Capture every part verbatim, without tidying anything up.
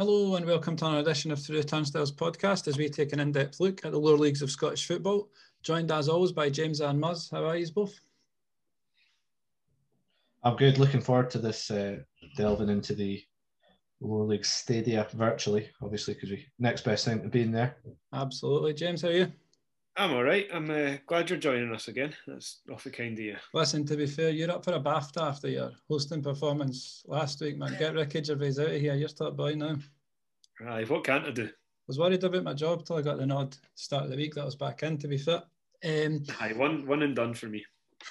Hello and welcome to another edition of Through the Turnstiles podcast as we take an in-depth look at the lower leagues of Scottish football. Joined as always by James and Muzz. How are you both? I'm good. Looking forward to this uh, delving into the lower league stadia virtually, obviously, because we next best thing to being there. Absolutely. James, how are you? I'm all right. I'm uh, glad you're joining us again. That's awfully kind of you. Listen, to be fair, you're up for a BAFTA after your hosting performance last week, man. Get Ricky Gervais out of here. You're top boy now. Aye, what can't I do? I was worried about my job till I got the nod start of the week that I was back in, to be fair. Um, Aye, one, one and done for me.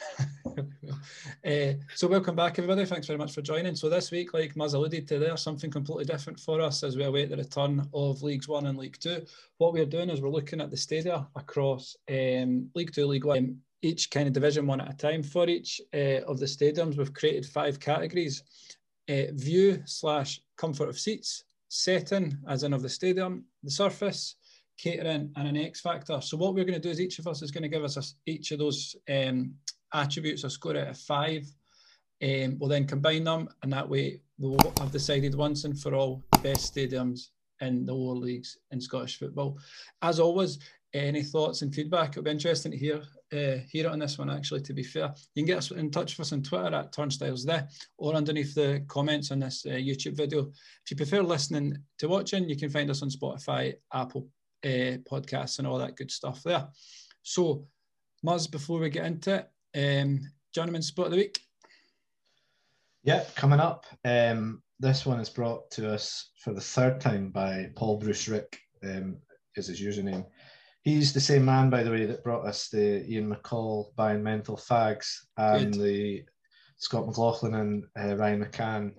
uh, so welcome back, everybody. Thanks very much for joining. So this week, like Muzz alluded to there, something completely different for us as we await the return of Leagues One and League Two. What we're doing is we're looking at the stadia across um, League Two, League One, each kind of division one at a time. For each uh, of the stadiums, we've created five categories: uh, view slash comfort of seats, setting, as in of the stadium, the surface, catering, and an X factor. So what we're going to do is each of us is going to give us a, each of those um, attributes a score out of five. Um, we'll then combine them, and that way we'll have decided once and for all the best stadiums in the lower leagues in Scottish football. As always, any thoughts and feedback? It'll be interesting to hear uh, hear it on this one, actually, to be fair. You can get us in touch with us on Twitter at Turnstiles there, or underneath the comments on this uh, YouTube video. If you prefer listening to watching, you can find us on Spotify, Apple uh, Podcasts, and all that good stuff there. So, Muzz, before we get into it, um, Journeyman Spot of the Week. Yeah, coming up. Um, this one is brought to us for the third time by Paul Bruce Rick, um, is his username. He's the same man, by the way, that brought us the Ian McCall Buying Mental Fags and Good. the Scott McLaughlin and uh, Ryan McCann,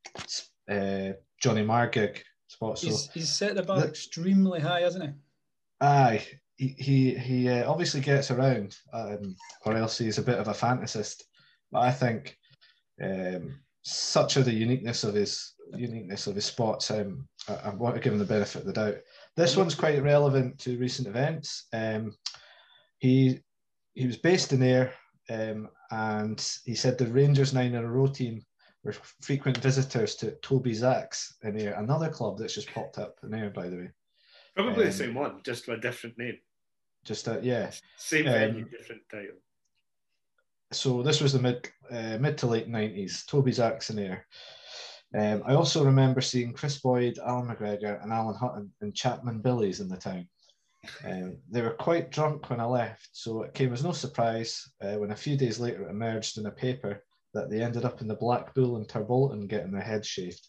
uh, Johnny Margig spot. So he's, he's set the bar the, extremely high, hasn't he? Aye. He he, he uh, obviously gets around, um, or else he's a bit of a fantasist. But I think um, such of the uniqueness of his uniqueness of his spots, um, I, I want to give him the benefit of the doubt. This one's quite relevant to recent events. Um, he he was based in Ayr, um, and he said the Rangers nine in a row team were frequent visitors to Toby Zacks in Ayr, another club that's just popped up in Ayr, by the way. Probably um, the same one, just with a different name. Just a, yeah. Same venue, um, different title. So this was the mid uh, mid to late nineties, Toby Zacks in Ayr. Um, I also remember seeing Chris Boyd, Alan McGregor and Alan Hutton and Chapman Billies in the town. Um, they were quite drunk when I left, so it came as no surprise uh, when a few days later it emerged in a paper that they ended up in the Black Bull in Tarbolton getting their heads shaved.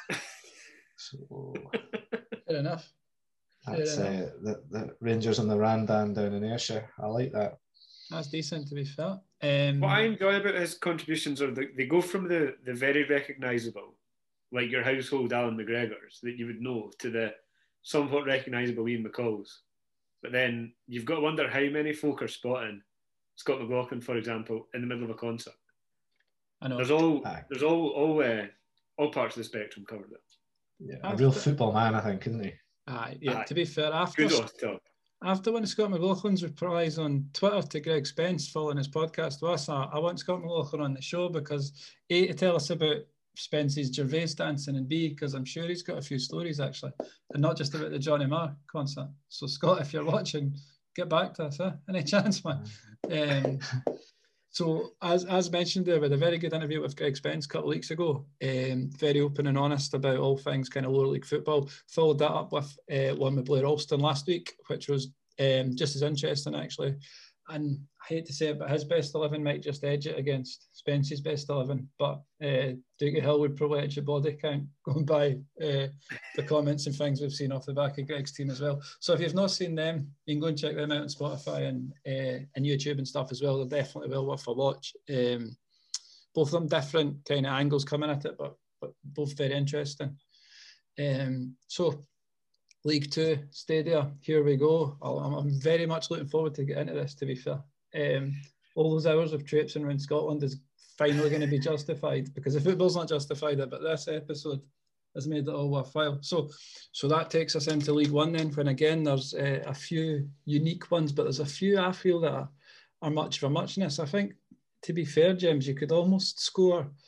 So fair enough. That's uh, the, the Rangers on the Randan down in Ayrshire. I like that. That's decent, to be fair. Um, what I enjoy about his contributions are the, they go from the, the very recognisable, like your household Alan McGregors that you would know, to the somewhat recognisable Ian McCalls. But then you've got to wonder how many folk are spotting Scott McLaughlin, for example, in the middle of a concert. I know. There's all there's all all uh, all parts of the spectrum covered there. Yeah, a real football man, I think, isn't he? Aye, yeah. Aye. To be fair, after after one of Scott McLaughlin's replies on Twitter to Greg Spence following his podcast to us, I, I want Scott McLaughlin on the show because A, to tell us about Spence's Gervais dancing, and B, because I'm sure he's got a few stories actually, and not just about the Johnny Marr concert. So Scott, if you're watching, get back to us, huh? Any chance, man? Um, so as as mentioned there, we had a very good interview with Greg Spence a couple of weeks ago, um, very open and honest about all things kind of lower league football. Followed that up with uh, one with Blair Alston last week, which was um, just as interesting actually. And I hate to say it, but his best eleven might just edge it against Spence's best eleven. But uh, Dougie Hill would probably edge the body count going by uh, the comments and things we've seen off the back of Greg's team as well. So if you've not seen them, you can go and check them out on Spotify and uh, and YouTube and stuff as well. They're definitely well worth a watch. Um, both of them different kind of angles coming at it, but but both very interesting. Um, so. League Two Stadia, here we go. I'm, I'm very much looking forward to get into this, to be fair. Um, all those hours of traipsing around Scotland is finally going to be justified, because the football's not justified it, but this episode has made it all worthwhile. So so that takes us into League One then, when again there's uh, a few unique ones, but there's a few I feel that are, are much for muchness. I think, to be fair, James, you could almost score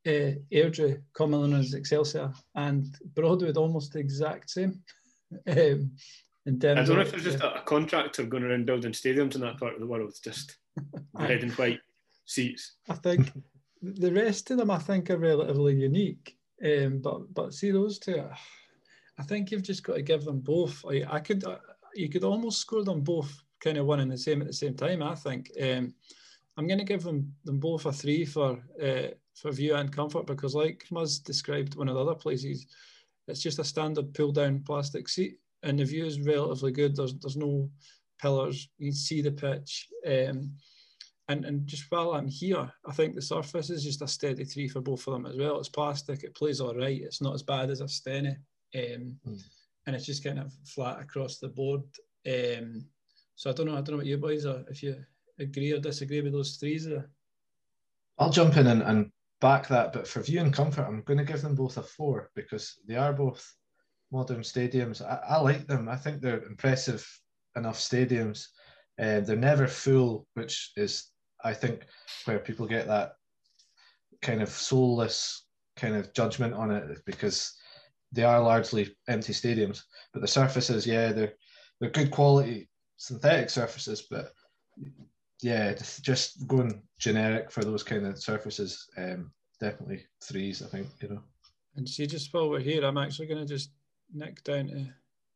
uh, Airdrie, commonly known as Excelsior, and Broadwood almost the exact same. um, in terms I don't know of, if there's just yeah. a, a contractor going around building stadiums in that part of the world, just red and white seats. I think the rest of them, I think, are relatively unique. Um, but but see those two, I think you've just got to give them both. Like I could, uh, you could almost score them both kind of one and the same at the same time. I think. Um, I'm going to give them them both a three for uh, for view and comfort because, like Muzz described one of the other places, it's just a standard pull down plastic seat, and the view is relatively good. There's there's no pillars. You can see the pitch. Um, And, and just while I'm here, I think the surface is just a steady three for both of them as well. It's plastic, it plays all right. It's not as bad as a Steny. Um, mm. And it's just kind of flat across the board. Um, so I don't know, I don't know what you boys are, if you agree or disagree with those threes there. I'll jump in and, and back that, but for view and comfort, I'm going to give them both a four because they are both modern stadiums. I, I like them. I think they're impressive enough stadiums. Uh, they're never full, which is, I think, where people get that kind of soulless kind of judgment on it because they are largely empty stadiums. But the surfaces, yeah, they're they're good quality synthetic surfaces, but yeah, just going generic for those kind of surfaces, um, definitely threes, I think, you know. And see, just while we're here, I'm actually going to just nick down to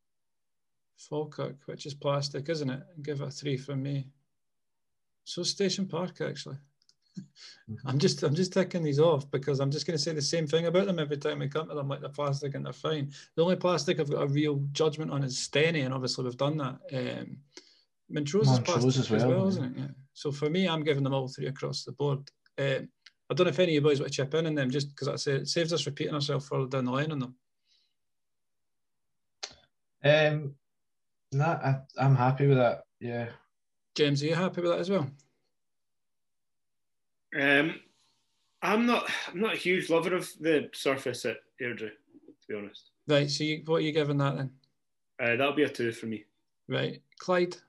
Falkirk, which is plastic, isn't it? And give it a three from me. So Station Park, actually. Mm-hmm. I'm just I'm just ticking these off because I'm just going to say the same thing about them every time we come to them, like they're plastic and they're fine. The only plastic I've got a real judgment on is Steny, and obviously we've done that. Um, Montrose is plastic as well, as well yeah. isn't it? Yeah. So for me, I'm giving them all three across the board. Um, I don't know if any of you boys want to chip in on them, just because I say it saves us repeating ourselves further down the line on them. Um. No, I, I'm happy with that. Yeah. James, are you happy with that as well? Um, I'm not. I'm not a huge lover of the surface at Airdrie, to be honest. Right. So, you, what are you giving that then? Uh, that'll be a two for me. Right, Clyde.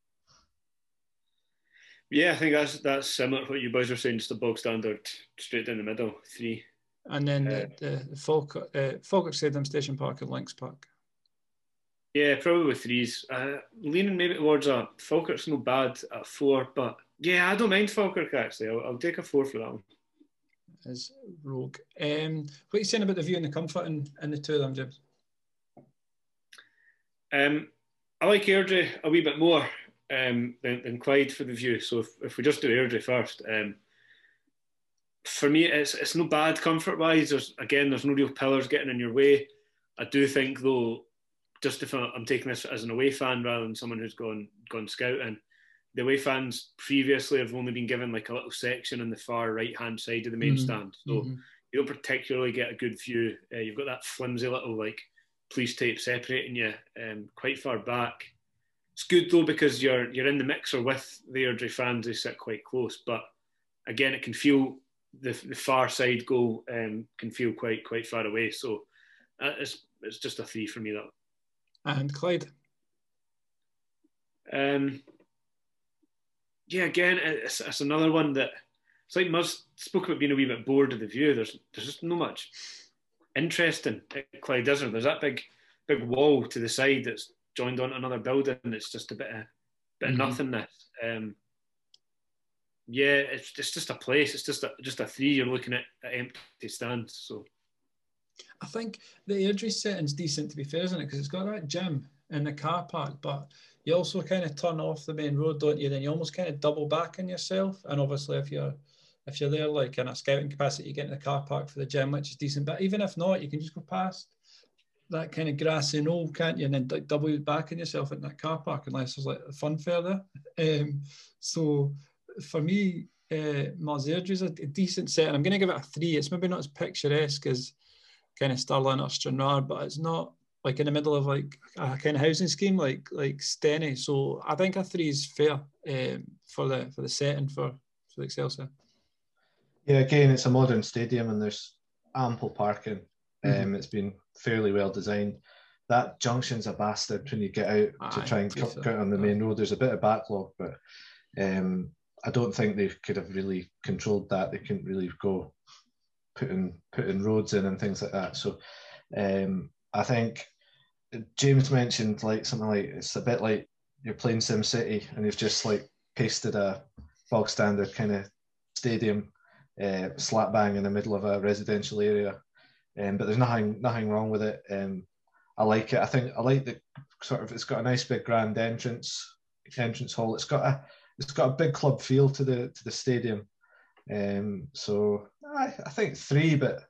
Yeah, I think that's that's similar to what you boys were saying. Just a bog standard, straight down the middle, three. And then uh, the, the Falkirk, uh, Falkirk Stadium, Station Park, and Links Park. Yeah, probably threes. Uh, leaning maybe towards a Falkirk's no bad at four, but yeah, I don't mind Falkirk actually. I'll, I'll take a four for that one. As Rogue. Um, what are you saying about the view and the comfort in, in the two of them, James? Um, I like Airdrie a wee bit more um, than, than Clyde for the view. So if, if we just do Airdrie first, um, for me, it's it's no bad comfort wise. There's again, there's no real pillars getting in your way. I do think though. Just if I'm taking this as an away fan rather than someone who's gone gone scouting, the away fans previously have only been given like a little section on the far right hand side of the main mm-hmm. stand, so mm-hmm. you don't particularly get a good view. Uh, you've got that flimsy little like police tape separating you um, quite far back. It's good though because you're you're in the mixer with the Airdrie fans who sit quite close, but again it can feel the the far side goal um, can feel quite quite far away. So uh, it's it's just a three for me that. And Clyde. Um, yeah, again, it's, it's another one that it's like Muzz spoke about being a wee bit bored of the view. There's there's just no much interesting at Clyde, is there? There's that big big wall to the side that's joined onto another building. It's just a bit of bit mm-hmm. of nothingness. Um, yeah, it's it's just a place. It's just a just a three. You're looking at, at empty stands. So. I think the Airdrie setting's decent, to be fair, isn't it? Because it's got that gym in the car park, but you also kind of turn off the main road, don't you? Then you almost kind of double back on yourself. And obviously, if you're if you're there like in a scouting capacity, you get in the car park for the gym, which is decent. But even if not, you can just go past that kind of grassy knoll, can't you? And then like, double back on yourself in that car park, unless there's like a fun fair there. Um, so for me, uh, Mars Airdrie's a, a decent set, and I'm going to give it a three. It's maybe not as picturesque as kind of Stirling or Stranraer, but it's not like in the middle of like a kind of housing scheme like like Steny. So I think a three is fair um, for the for the setting for for the Excelsior. Yeah, again, it's a modern stadium and there's ample parking. Mm-hmm. Um, it's been fairly well designed. That junction's a bastard when you get out Aye, to try and cut out on the main road. There's a bit of backlog, but um, I don't think they could have really controlled that. They couldn't really go putting putting roads in and things like that. So um, I think James mentioned like something like it's a bit like you're playing Sim City and you've just like pasted a bog standard kind of stadium uh, slap bang in the middle of a residential area. Um, but there's nothing nothing wrong with it. Um, I like it. I think I like the sort of. It's got a nice big grand entrance entrance hall. It's got a it's got a big club feel to the to the stadium. Um, so I, I think three, but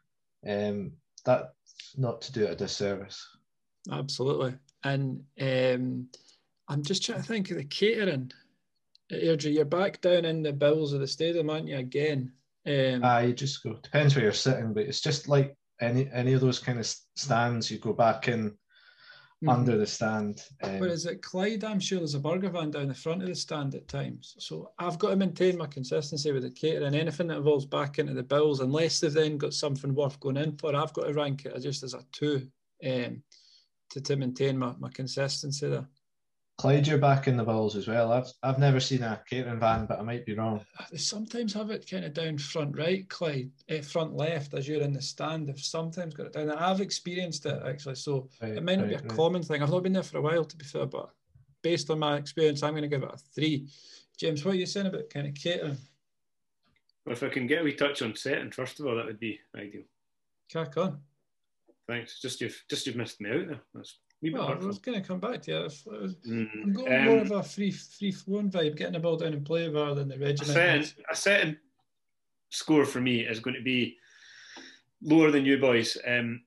um, that's not to do it a disservice. Absolutely. And um, I'm just trying to think of the catering. Airdrie, you're back down in the bowels of the stadium, aren't you, again? Um, Ah, you just go. Depends where you're sitting, but it's just like any any of those kind of stands. You go back in mm-hmm. under the stand. Um, Whereas at Clyde, I'm sure there's a burger van down the front of the stand at times. So I've got to maintain my consistency with the catering. Anything that involves back into the bills, unless they've then got something worth going in for, I've got to rank it just as a two um, to, to maintain my, my consistency there. Clyde, you're back in the bills as well. I've I've never seen a catering van, but I might be wrong. They sometimes have it kind of down front right, Clyde, eh, front left as you're in the stand. They've sometimes got it down there. I've experienced it actually, so right, it might not right, be a right. common thing. I've not been there for a while, to be fair, but based on my experience, I'm going to give it a three. James, what are you saying about kind of catering? Well, if I can get a wee touch on setting, first of all, that would be ideal. Crack on. Thanks. Just you've just you've missed me out there. That's Well, I was going to come back to you. Was, mm, I'm going um, more of a free, free flowing vibe, getting the ball down and play rather than the regiment. A certain, a certain score for me is going to be lower than you boys. Um,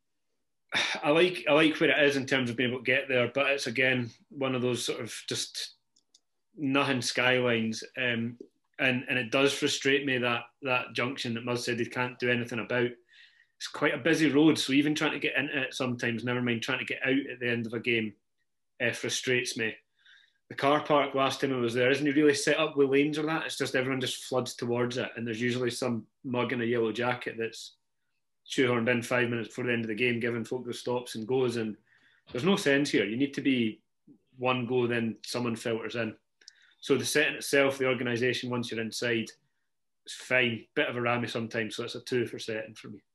I like I like where it is in terms of being able to get there, but it's again one of those sort of just nothing skylines, um, and and it does frustrate me that that junction that Muzz said he can't do anything about. It's quite a busy road, so even trying to get into it sometimes, never mind trying to get out at the end of a game, uh, frustrates me. The car park last time I was there isn't really set up with lanes or that. It's just everyone just floods towards it, and there's usually some mug in a yellow jacket that's shoehorned in five minutes before the end of the game, giving folk the stops and goes. And there's no sense here. You need to be one go, then someone filters in. So the setting itself, the organisation, once you're inside, it's fine. Bit of a rammy sometimes, so it's a two for setting for me.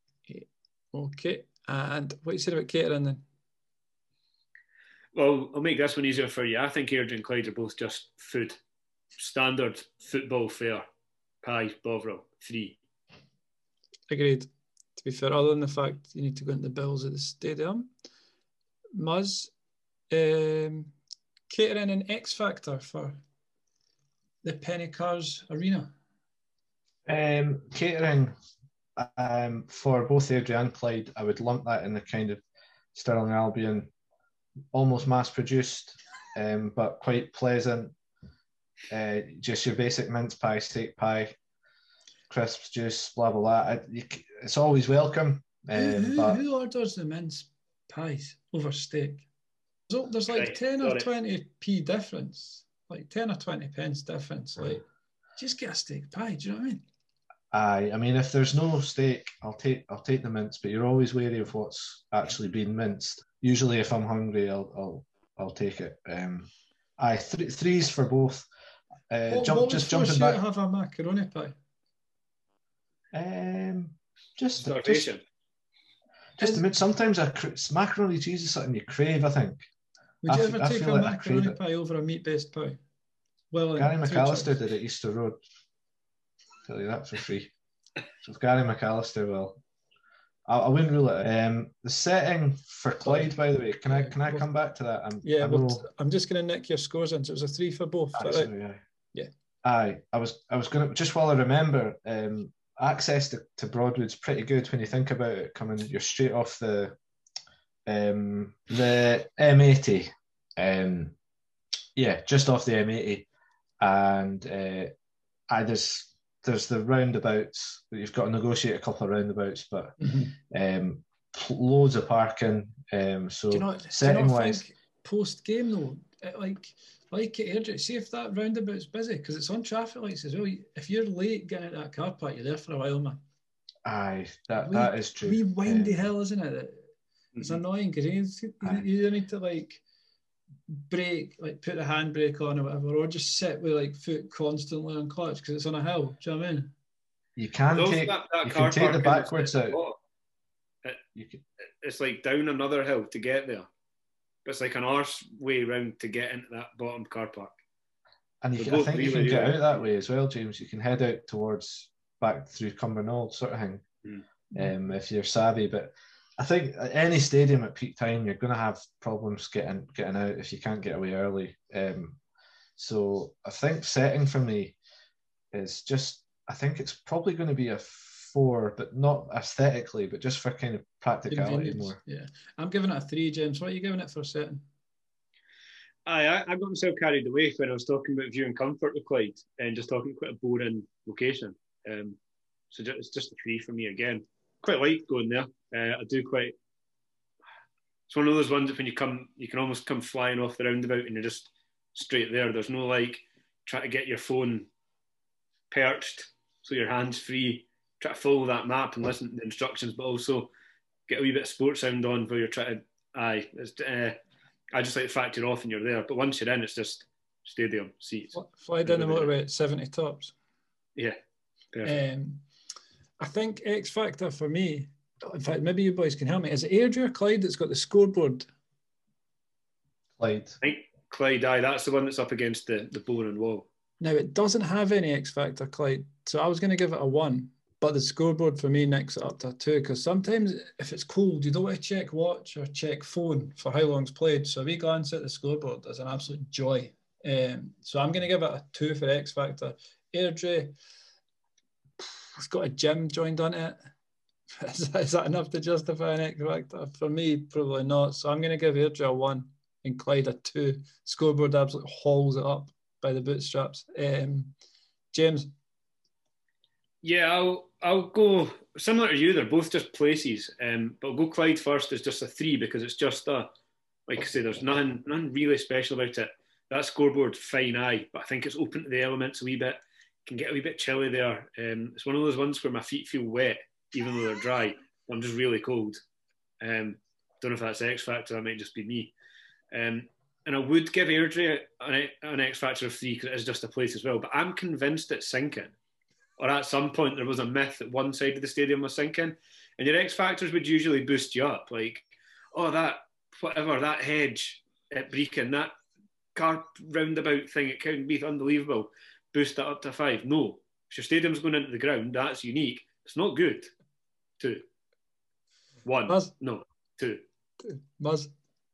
Okay, and what you said about catering then? Well, I'll make this one easier for you. I think Airdrie and Clyde are both just food. Standard football fare. Pie, Bovril, three. Agreed. To be fair, other than the fact you need to go into the bills at the stadium. Muzz, um, catering an X factor for the Penny Cars Arena? Um, catering... Um, for both Airdrie and Clyde, I would lump that in the kind of Stirling Albion, almost mass-produced, um, but quite pleasant. Uh, just your basic mince pie, steak pie, crisps, juice, blah, blah, blah. I, you, it's always welcome. Um, who, who, but... who orders the mince pies over steak? There's, there's like right, ten or twenty p difference, like ten or twenty pence difference. Like, just get a steak pie, do you know what I mean? Aye, I mean, if there's no steak, I'll take I'll take the mince, but you're always wary of what's actually been minced. Usually, if I'm hungry, I'll I'll I'll take it. Um, aye, th- threes for both. Uh, what, jump, what just would jumping force you back. to have a macaroni pie? Um, just starvation. Just, just a bit. Sometimes I cra- macaroni and cheese is something you crave. I think. Would you I ever f- take a like macaroni pie over a meat-based pie? Well, Gary McAllister did at Easter Road. Tell you that for free. So if Gary McAllister will, I, I wouldn't rule it. Um, the setting for Clyde, by the way, can I can I come back to that? I'm, yeah, I well, know... I'm just going to nick your scores in. So it was a three for both. Aye, right? sorry, aye. Yeah. Aye, I was I was going to just while I remember, um, access to, to Broadwood's pretty good when you think about it. Coming, you're straight off the um the M eighty, um, yeah, just off the M eighty, and uh, I there's. There's the roundabouts. You've got to negotiate a couple of roundabouts, but mm-hmm. um, loads of parking. Um, so do you not, setting do you not wise, post game though, it, like like at Airdrie, see if that roundabout's busy because it's on traffic lights as well. If you're late getting out that car park, you're there for a while, man. Aye, that wee, that is true. Wee windy um, hell, isn't it? It's mm-hmm. annoying because you, you, you need to like brake, like put the handbrake on or whatever, or just sit with like foot constantly on clutch because it's on a hill. Do you know what I mean? You can Also take that, that you car can take the parking backwards is- out. It, You can, it's like down another hill to get there. But it's like an arse way round to get into that bottom car park. and you They're can, I both think you really, can get really out that way as well, James. You can head out towards back through Cumbernauld sort of thing, Mm. um, if you're savvy. But I think at any stadium at peak time, you're going to have problems getting getting out if you can't get away early. Um, so I think setting for me is just, I think it's probably going to be a four, but not aesthetically, but just for kind of practicality Convenience. more. Yeah, I'm giving it a three, James. What are you giving it for setting? Aye, I, I got myself carried away when I was talking about view and comfort with Clyde and just talking quite a boring location. Um, so just, it's just a three for me again. Quite like going there. Uh, I do quite. It's one of those ones that when you come, you can almost come flying off the roundabout and you're just straight there. There's no like trying to get your phone perched so your hands free. Try to follow that map and listen to the instructions, but also get a wee bit of sports sound on while you're trying to. Aye, it's, uh, I just like the fact you're off and you're there. But once you're in, it's just stadium seats. Fly down the motorway at seventy tops. Yeah, perfect. Um, I think X Factor for me, in fact, maybe you boys can help me. Is it Airdrie or Clyde that's got the scoreboard? Clyde. I think Clyde, aye, that's the one that's up against the, the boring wall. Now, it doesn't have any X Factor, Clyde. So I was going to give it a one. But the scoreboard for me nicks it up to a two, because sometimes if it's cold, you don't want to check watch or check phone for how long's played. So a wee glance at the scoreboard is an absolute joy. Um, so I'm going to give it a two for X Factor. Airdrie, it's got a gym joined on it. Is that, is that enough to justify an X Factor? For me, probably not. So I'm going to give Airdrie a one and Clyde a two. Scoreboard absolutely hauls it up by the bootstraps. Um, James? Yeah, I'll I'll go similar to you. They're both just places, um, but I'll go Clyde first as just a three because it's just a, like I say, there's nothing nothing really special about it. That scoreboard, fine, aye, but I think it's open to the elements a wee bit. Can get a wee bit chilly there. Um, it's one of those ones where my feet feel wet even though they're dry. I'm just really cold. Um, don't know if that's X Factor. That might just be me. Um, and I would give Airdrie an, an X Factor of three because it is just a place as well. But I'm convinced it's sinking. Or at some point there was a myth that one side of the stadium was sinking, and your X Factors would usually boost you up, like, oh, that, whatever, that hedge at Brecon, that car roundabout thing at Cowdenbeath, unbelievable, boost that up to five. No, if your stadium's going into the ground, that's unique. It's not good. Two. One. Muzz. No, two. Muzz.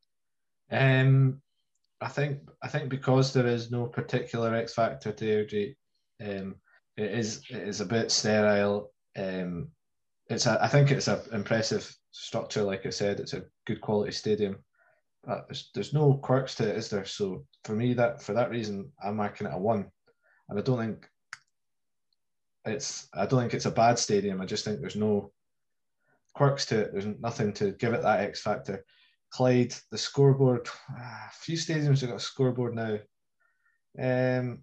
Um, I think I think because there is no particular X factor to Airdrie, um, it is it is a bit sterile. Um, it's a, I think it's an impressive structure. Like I said, it's a good quality stadium. But there's, there's no quirks to it, is there? So for me, that for that reason, I'm marking it a one, and I don't think it's I don't think it's a bad stadium. I just think there's no quirks to it. There's nothing to give it that X factor. Clyde, the scoreboard. A few stadiums have got a scoreboard now. Um,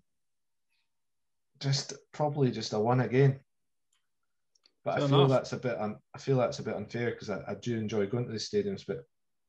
just probably just a one again. But Fair I feel enough. that's a bit. Un, I feel that's a bit unfair because I, I do enjoy going to the stadiums, but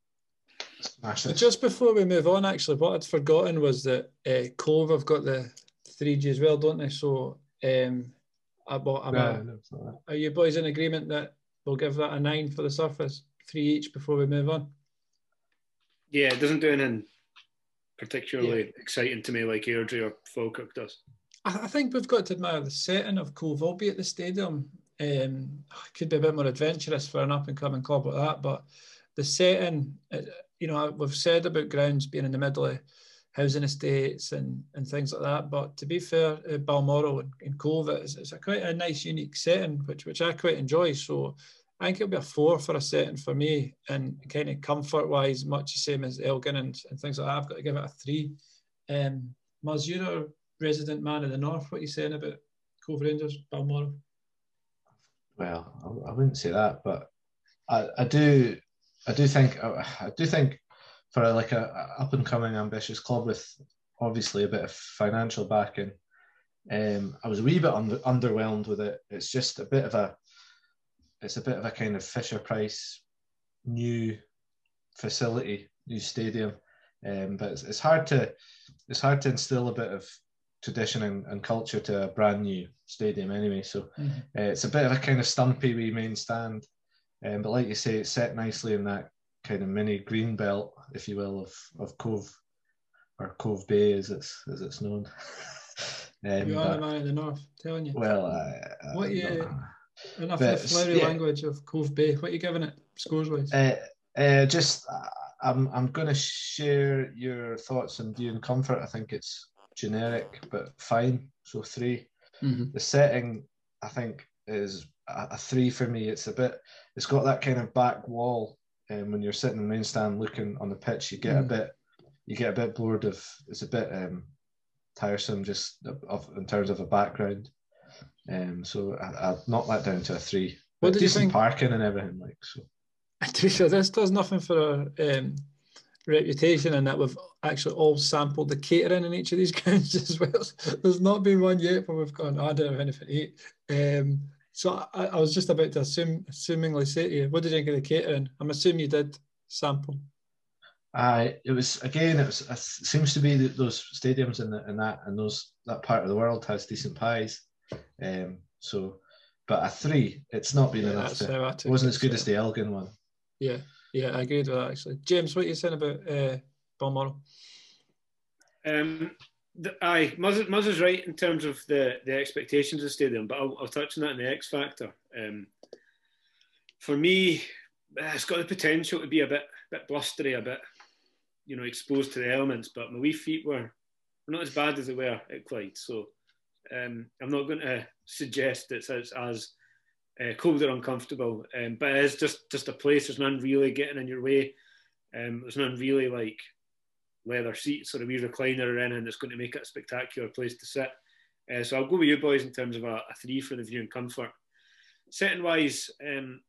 smash But it. just before we move on, actually, what I'd forgotten was that uh, Cove have got the three G as well, don't they? So, um, I, well, I'm No, a, no, it's not that. are you boys in agreement that we'll give that a nine for the surface, three each before we move on? Yeah, it doesn't do anything particularly yeah. exciting to me like Airdrie or Falkirk does. I, I think we've got to admire the setting of Cove, albeit the stadium. Um, it could be a bit more adventurous for an up-and-coming club like that, but the setting, you know, we've said about grounds being in the middle of housing estates and, and things like that, but to be fair, uh, Balmoral and, and Cove, it's, it's a quite a nice, unique setting, which which I quite enjoy. So I think it'll be a four for a setting for me, and kind of comfort-wise, much the same as Elgin and, and things like that. I've got to give it a three. Um, Muzz, you're a resident man of the North. What are you saying about Cove Rangers, Balmoral? Well, I, I wouldn't say that, but I, I do, I do think, I do think, for a, like a, a up and coming ambitious club with obviously a bit of financial backing, um, I was a wee bit under, underwhelmed with it. It's just a bit of a, it's a bit of a kind of Fisher Price new facility, new stadium, um, but it's, it's hard to, it's hard to instill a bit of tradition and, and culture to a brand new stadium anyway. So mm-hmm. uh, it's a bit of a kind of stumpy wee main stand. Um, but like you say, it's set nicely in that kind of mini green belt, if you will, of, of Cove, or Cove Bay as it's as it's known. um, you are but, the man of the north, telling you. Well, I, I, what you not, enough but, of the flowery yeah. language of Cove Bay? What are you giving it scores wise? Uh, uh, just I'm I'm going to share your thoughts on View and Comfort. I think it's generic but fine, so three. Mm-hmm. The setting, I think, is a, a three for me. It's a bit, it's got that kind of back wall, and um, when you're sitting in the main stand looking on the pitch, you get mm. a bit, you get a bit bored of. It's a bit um, tiresome just of, in terms of a background. Um, so I, I'd knock that down to a three. But what did decent you think? Parking and everything, like so. To be fair, this does nothing for our um, reputation, in that we've actually all sampled the catering in each of these grounds as well. There's not been one yet where we've gone, oh, I don't have anything to eat. Um, so I, I was just about to assume, assumingly say to you, what did you think of the catering? I'm assuming you did sample. Uh, it was, again, it was. It seems to be that those stadiums in, the, in that and those that part of the world has decent pies. Um, so, but a three, it's not been yeah, enough. To, it wasn't as good so. as the Elgin one. Yeah, yeah, I agree with that actually. James, what are you saying about uh, Balmoral? Um, the, aye, Muzz, Muzz is right in terms of the, the expectations of the stadium, but I'll, I'll touch on that in the X Factor. Um, for me, it's got the potential to be a bit, bit blustery, a bit, you know, exposed to the elements. But my wee feet were, were not as bad as they were at Clyde, so um, I'm not going to suggest it's as, as Uh, cold or uncomfortable, um, but it is just just a place. There's none really getting in your way. Um, there's none really like leather seats or a wee recliner or anything that's going to make it a spectacular place to sit. Uh, so I'll go with you boys in terms of a, a three for the view and comfort. Setting wise, um,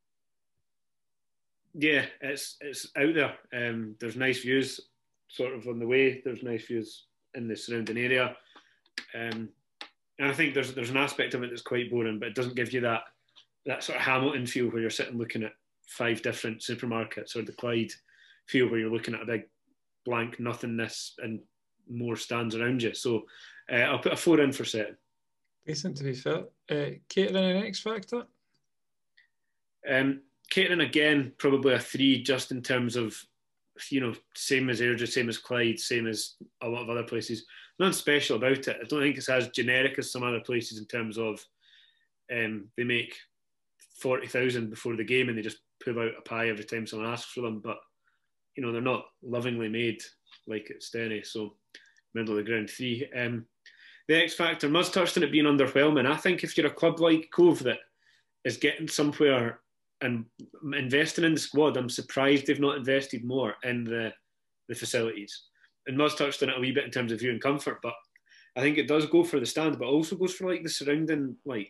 yeah, it's it's out there. Um, there's nice views sort of on the way. There's nice views in the surrounding area, um, and I think there's there's an aspect of it that's quite boring, but it doesn't give you that. that sort of Hamilton feel where you're sitting looking at five different supermarkets, or the Clyde feel where you're looking at a big blank nothingness and more stands around you. So uh, I'll put a four in for setting. Decent, to be fair. Uh, catering and X Factor? Um, catering, again, probably a three, just in terms of, you know, same as Airdrie, same as Clyde, same as a lot of other places. Nothing special about it. I don't think it's as generic as some other places in terms of um, they make forty thousand before the game and they just pull out a pie every time someone asks for them, but you know, they're not lovingly made like at Steny. So middle of the ground three. Um, the X Factor, Muzz touched on it being underwhelming. I think if you're a club like Cove that is getting somewhere and investing in the squad, I'm surprised they've not invested more in the, the facilities. And Muzz touched on it a wee bit in terms of view and comfort, but I think it does go for the stand, but also goes for like the surrounding, like,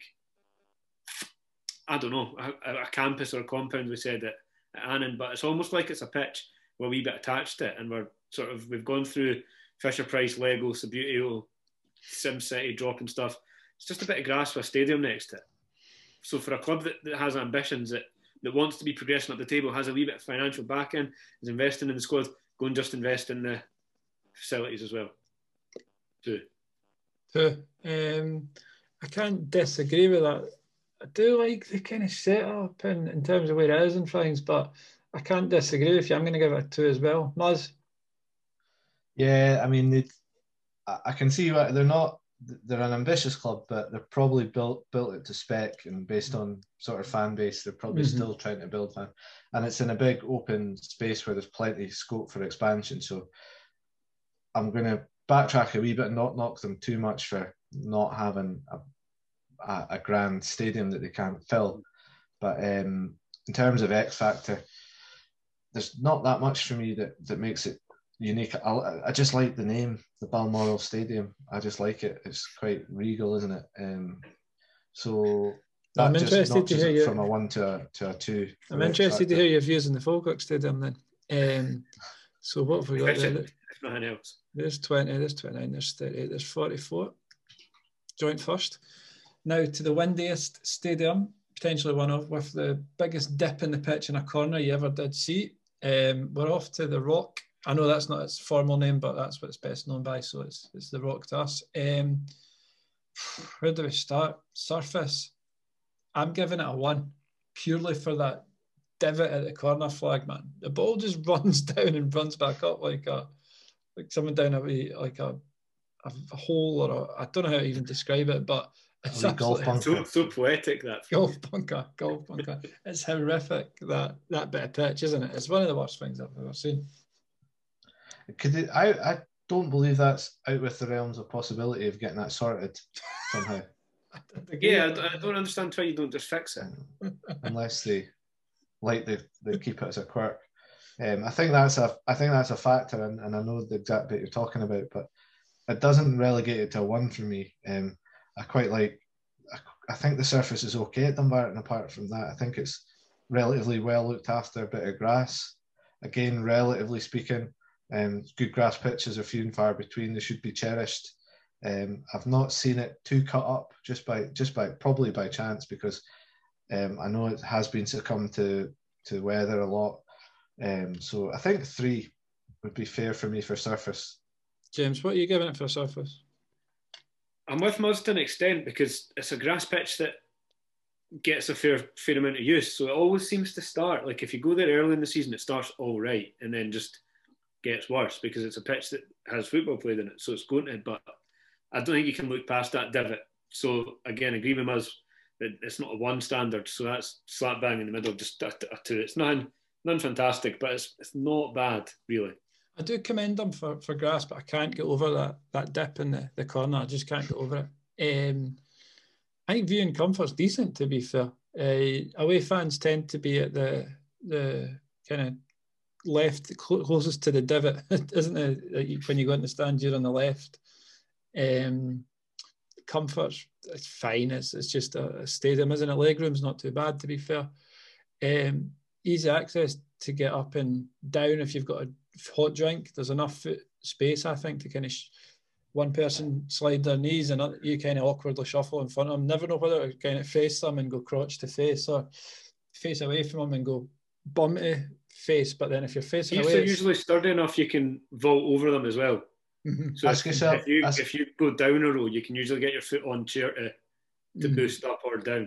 I don't know, a, a campus or a compound, we said at, at Annan, but it's almost like it's a pitch with a wee bit attached to it, and we're sort of, we've gone through Fisher Price, Lego, Subbuteo, SimCity, dropping stuff. It's just a bit of grass with a stadium next to it. So for a club that, that has ambitions, that, that wants to be progressing up the table, has a wee bit of financial backing, is investing in the squad, go and just invest in the facilities as well. Two. Two. Um, I can't disagree with that. I do like the kind of setup in, in terms of where it is and things, but I can't disagree with you. I'm going to give it a two as well. Muzz? Yeah, I mean, they, I can see why they're not, they're an ambitious club, but they're probably built built it to spec, and based on sort of fan base, they're probably mm-hmm. still trying to build fan. And it's in a big open space where there's plenty of scope for expansion. So I'm going to backtrack a wee bit and not knock them too much for not having a A, a grand stadium that they can't fill. But um, in terms of X Factor, there's not that much for me that, that makes it unique. I, I just like the name, the Balmoral Stadium. I just like it. It's quite regal, isn't it? Um, so that I'm just interested to hear you from a one to a, to a two. I'm interested to hear your views on the Falkirk Stadium then. Um, so what have we got there? Nothing else. There's twenty, there's twenty-nine, there's thirty-eight, there's forty-four. Joint first. Now to the windiest stadium, potentially one of, with the biggest dip in the pitch in a corner you ever did see. Um, we're off to the Rock I know that's not its formal name, but that's what it's best known by. So it's it's the Rock to us. Um, where do we start? Surface. I'm giving it a one, purely for that divot at the corner flag, man. The ball just runs down and runs back up like a like someone down a wee, like a, a hole or a, I don't know how to even describe it, but it's a golf bunker. So, so poetic, that golf bunker, golf bunker. It's horrific, that that bit of pitch, isn't it? It's one of the worst things I've ever seen. Could it, I I don't believe that's out with the realms of possibility of getting that sorted somehow. Yeah, I, I don't understand why you don't just fix it. Unless they like they, they keep it as a quirk. Um, I think that's a I think that's a factor, and, and I know the exact bit you're talking about, but it doesn't relegate it to a one for me. Um, I quite like. I, I think the surface is okay at Dumbarton. Apart from that, I think it's relatively well looked after. A bit of grass, again, relatively speaking, um, good grass pitches are few and far between. They should be cherished. Um, I've not seen it too cut up just by just by probably by chance, because um, I know it has been succumbed to to weather a lot. Um, so I think three would be fair for me for surface. James, what are you giving it for surface? I'm with Muzz to an extent, because it's a grass pitch that gets a fair fair amount of use. So it always seems to start, like if you go there early in the season, it starts all right and then just gets worse because it's a pitch that has football played in it. So it's going to, but I don't think you can look past that divot. So again, agree with Muzz that it's not a one standard. So that's slap bang in the middle, just a, a two. It's nothing, nothing fantastic, but it's it's not bad, really. I do commend them for, for grass, but I can't get over that that dip in the, the corner. I just can't get over it. Um, I think view and comfort's decent, to be fair. Uh, away fans tend to be at the the kind of left, closest to the divot, isn't it? Like when you go in the stand, you're on the left. Um, comfort, it's fine. It's it's just a, a stadium, isn't it? Leg room's not too bad, to be fair. Um, easy access to get up and down if you've got a hot drink. There's enough foot space, I think, to kind of sh- one person slide their knees and you kind of awkwardly shuffle in front of them. Never know whether to kind of face them and go crotch to face or face away from them and go bum to face. But then if you're facing If away, they're usually sturdy enough, you can vault over them as well. Mm-hmm. So ask if, yourself, if you ask, if you go down a row, you can usually get your foot on chair to, to mm-hmm. boost up or down.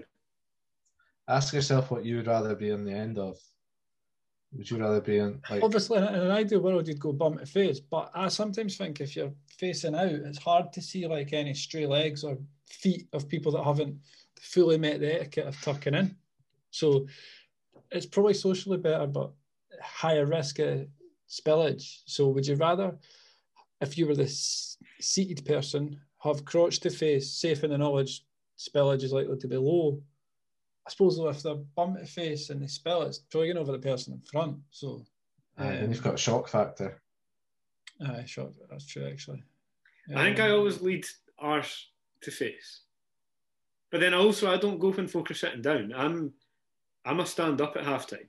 Ask yourself what you would rather be on the end of. Would you rather be in, like... Obviously, in an ideal world, you'd go bum to face, but I sometimes think if you're facing out, it's hard to see like any stray legs or feet of people that haven't fully met the etiquette of tucking in. So it's probably socially better, but higher risk of spillage. So would you rather, if you were the seated person, have crotch to face, safe in the knowledge spillage is likely to be low? I suppose though, if they're bum to face and they spill, it's probably going over the person in front. So, um, and you've got a shock factor. Aye, shock. That's true, actually. I think I always lead arse to face, but then also I don't go when folk are sitting down. I'm I'm a stand up at halftime,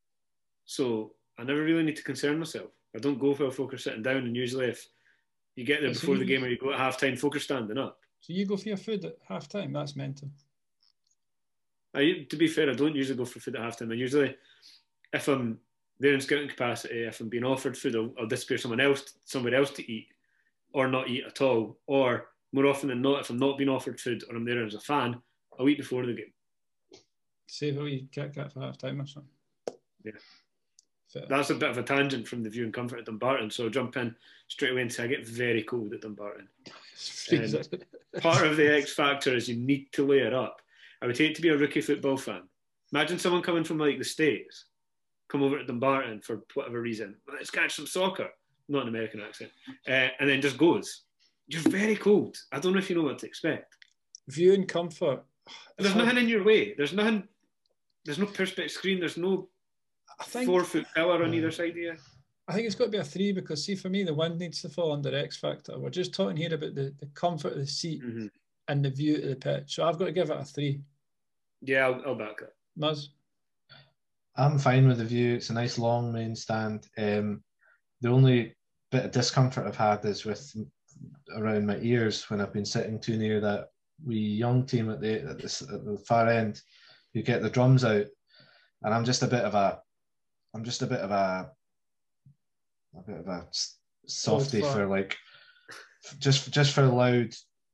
so I never really need to concern myself. I don't go while folk are sitting down, and usually if you get there so before you, the game or you go at halftime, folk are standing up. So you go for your food at halftime? That's mental. I, to be fair, I don't usually go for food at halftime. I usually, if I'm there in scouting capacity, if I'm being offered food, I'll, I'll disappear someone else, somewhere else to eat, or not eat at all. Or more often than not, if I'm not being offered food or I'm there as a fan, I'll eat before the game. Save a wee Kit Kat for halftime or something. Yeah. Fair. That's a bit of a tangent from the view and comfort at Dumbarton, so I'll jump in straight away and say I get very cold at Dumbarton. Part of the X factor is you need to layer up. I would hate to be a rookie football fan. Imagine someone coming from like the States, come over to Dumbarton for whatever reason. Let's catch some soccer. Not an American accent. Uh, and then just goes. You're very cold. I don't know if you know what to expect. View and comfort. There's nothing in your way. There's nothing. There's no perspex screen. There's no I think, four foot pillar on either side of you. I think it's got to be a three because, see, for me, the wind needs to fall under X factor. We're just talking here about the, the comfort of the seat mm-hmm. and the view of the pitch. So I've got to give it a three. Yeah, I'll, I'll back it. Muzz? I'm fine with the view. It's a nice long main stand. Um, the only bit of discomfort I've had is with around my ears when I've been sitting too near that wee young team at the at the, at the far end who get the drums out, and I'm just a bit of a, I'm just a bit of a a bit of a softie Old for fart. like just just for loud,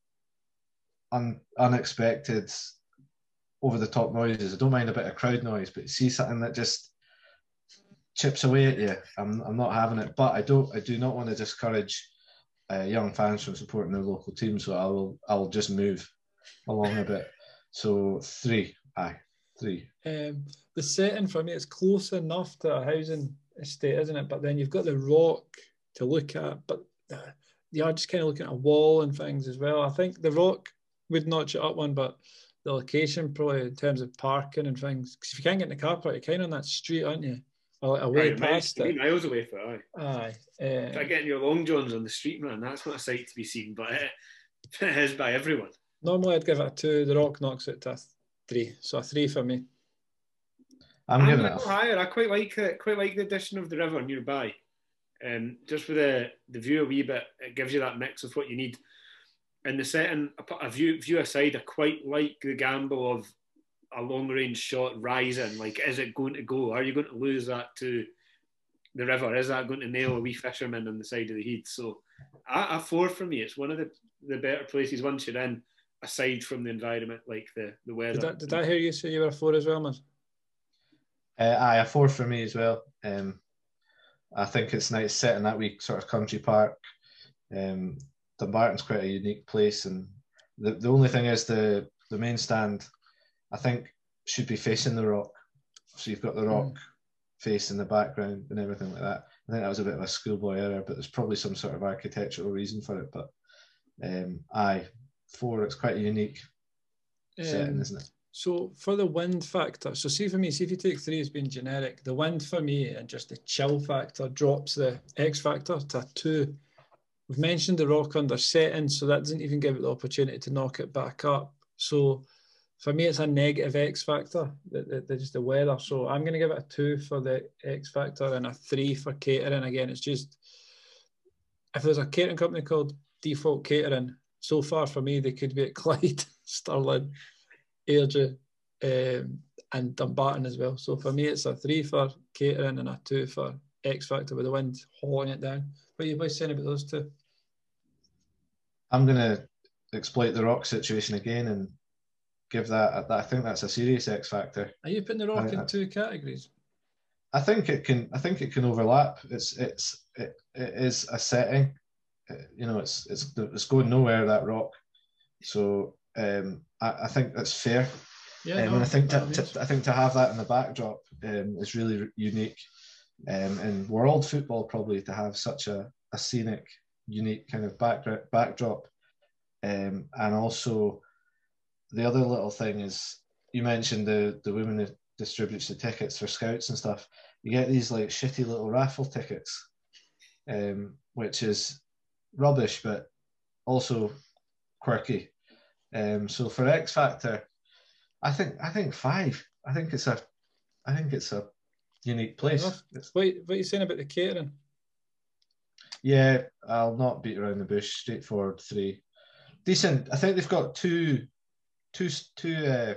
un, unexpected, over the top noises. I don't mind a bit of crowd noise, but see something that just chips away at you, I'm I'm not having it. But I don't I do not want to discourage uh, young fans from supporting their local team, so I will I will just move along a bit. So three, aye, three. Um, the setting for me is close enough to a housing estate, isn't it? But then you've got the Rock to look at, but uh, you are just kind of looking at a wall and things as well. I think the Rock would notch it up one, but the location probably in terms of parking and things, because if you can't get in the car park, you're kind of on that street, aren't you? Or away Right, past miles, it. miles away for it, aye. Aye. Um, Try getting your long johns on the street, man. That's not a sight to be seen, but it, it is by everyone. Normally, I'd give it a two. The Rock knocks it to a three, so a three for me. I'm, I'm giving gonna it go a, higher. I quite like it. Quite like the addition of the river nearby. Um, just with the the view a wee bit, it gives you that mix of what you need. And the setting, a view view aside, I quite like the gamble of a long range shot rising. Like, is it going to go? Are you going to lose that to the river? Is that going to nail a wee fisherman on the side of the heath? So, a, a four for me. It's one of the, the better places once you're in, aside from the environment, like the, the weather. Did I, did I hear you say you were a four as well, man? uh, aye, a four for me as well. Um, I think it's nice set in that wee sort of country park. Um, Dumbarton's quite a unique place, and the, the only thing is the the main stand, I think, should be facing the Rock. So you've got the Rock mm. face in the background and everything like that. I think that was a bit of a schoolboy error, but there's probably some sort of architectural reason for it. But um, aye, four, it's quite a unique um, setting, isn't it? So for the wind factor, so see for me, see if you take three as being generic, the wind for me and just the chill factor drops the X factor to a two. We've mentioned the Rock under setting, so that doesn't even give it the opportunity to knock it back up. So for me, it's a negative X factor, the, the, the, just the weather. So I'm going to give it a two for the X factor and a three for catering. Again, it's just, if there's a catering company called Default Catering, so far for me, they could be at Clyde, Stirling, Airdrie, um, and Dumbarton as well. So for me, it's a three for catering and a two for X factor with the wind hauling it down. What are you boys saying about those two? I'm going to exploit the Rock situation again and give that, I think that's a serious X factor. Are you putting the Rock I, in two categories? I think it can. I think it can overlap. It's it's it, it is a setting. You know, it's it's it's going nowhere, that Rock. So um, I, I think that's fair. Yeah, um, no, and I think to, to I think to have that in the backdrop um, is really unique. Um, in world football, probably to have such a, a scenic, unique kind of back, backdrop. Um, and also, the other little thing is, you mentioned the, the woman that distributes the tickets for scouts and stuff. You get these like shitty little raffle tickets, um, which is rubbish, but also quirky. Um, so for X Factor, I think I think five. I think it's a, I think it's a unique place. What, what are you saying about the catering? Yeah, I'll not beat around the bush. Straightforward three. Decent. I think they've got two, two, two uh,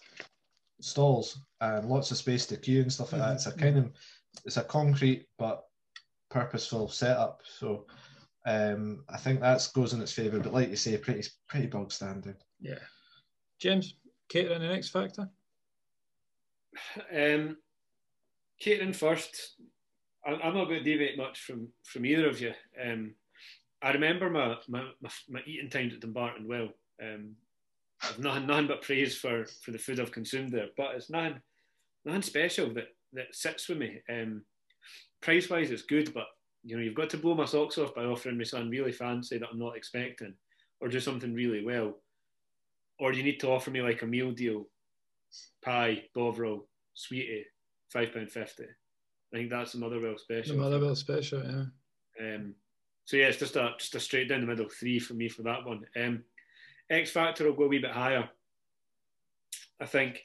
stalls and lots of space to queue and stuff like that. It's a kind of, it's a concrete but purposeful setup. So um, I think that goes in its favour. But like you say, pretty, pretty bog standard. Yeah. James, catering and X Factor. Um. Catering first. I'm not going to deviate much from, from either of you. Um, I remember my, my, my, my eating times at Dumbarton well. Um, I've nothing, nothing but praise for, for the food I've consumed there, but it's nothing, nothing special that, that sits with me. Um, price-wise, it's good, but you know, you've got to blow my socks off by offering me something really fancy that I'm not expecting, or do something really well. Or you need to offer me like a meal deal, pie, bovril, sweetie, five pounds fifty. I think that's the Motherwell special. The Motherwell special, yeah. Um, so yeah, it's just a just a straight down the middle three for me for that one. Um, X Factor will go a wee bit higher. I think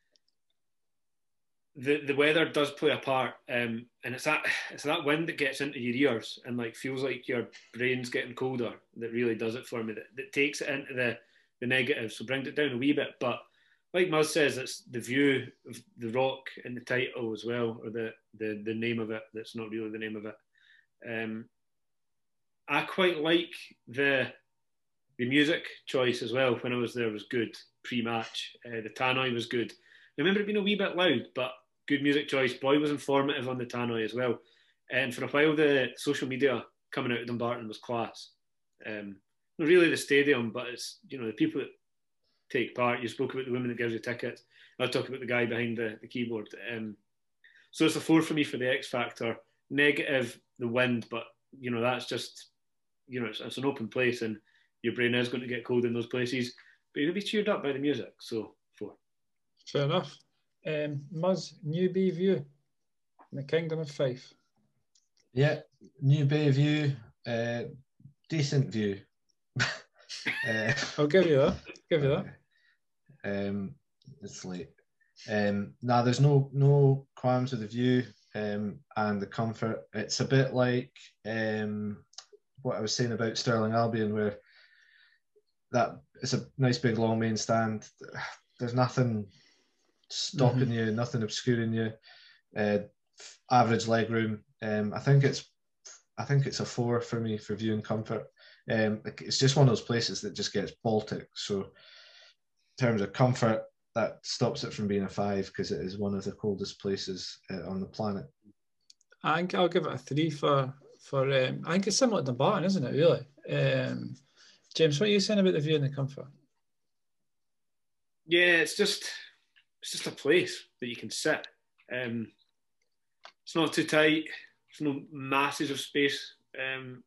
the the weather does play a part, um, and it's that it's that wind that gets into your ears and like feels like your brain's getting colder. That really does it for me. That, that takes it into the the negative, so brings it down a wee bit, but. Like Muzz says, it's the view of the Rock in the title as well, or the, the, the name of it that's not really the name of it. Um, I quite like the the music choice as well. When I was there, was good pre-match. Uh, the tannoy was good. I remember it being a wee bit loud, but good music choice. Boy was informative on the tannoy as well. And for a while, the social media coming out of Dumbarton was class. Um, not really the stadium, but it's, you know, the people that take part. You spoke about the woman that gives you tickets. I'll talk about the guy behind the, the keyboard. Um, so it's a four for me for the X Factor. Negative, the wind, but, you know, that's just, you know, it's, it's an open place and your brain is going to get cold in those places. But you're going to be cheered up by the music. So, four. Fair enough. Um, Muzz, New Bay View in the Kingdom of Fife. Yeah, New Bay View, uh, decent view. uh, I'll give you that. Give you that. Um, it's late. Um, nah, there's no no qualms with the view um, and the comfort. It's a bit like um, what I was saying about Stirling Albion, where that it's a nice big long main stand. There's nothing stopping mm-hmm. you, nothing obscuring you. Uh, average leg room. Um, I think it's I think it's a four for me for view and comfort. Um, it's just one of those places that just gets Baltic. So in terms of comfort, that stops it from being a five because it is one of the coldest places uh, on the planet. I think I'll give it a three for for. Um, I think it's similar to Dumbarton, isn't it? Really, um, James. What are you saying about the view and the comfort? Yeah, it's just it's just a place that you can sit. Um, it's not too tight. There's no masses of space. Um,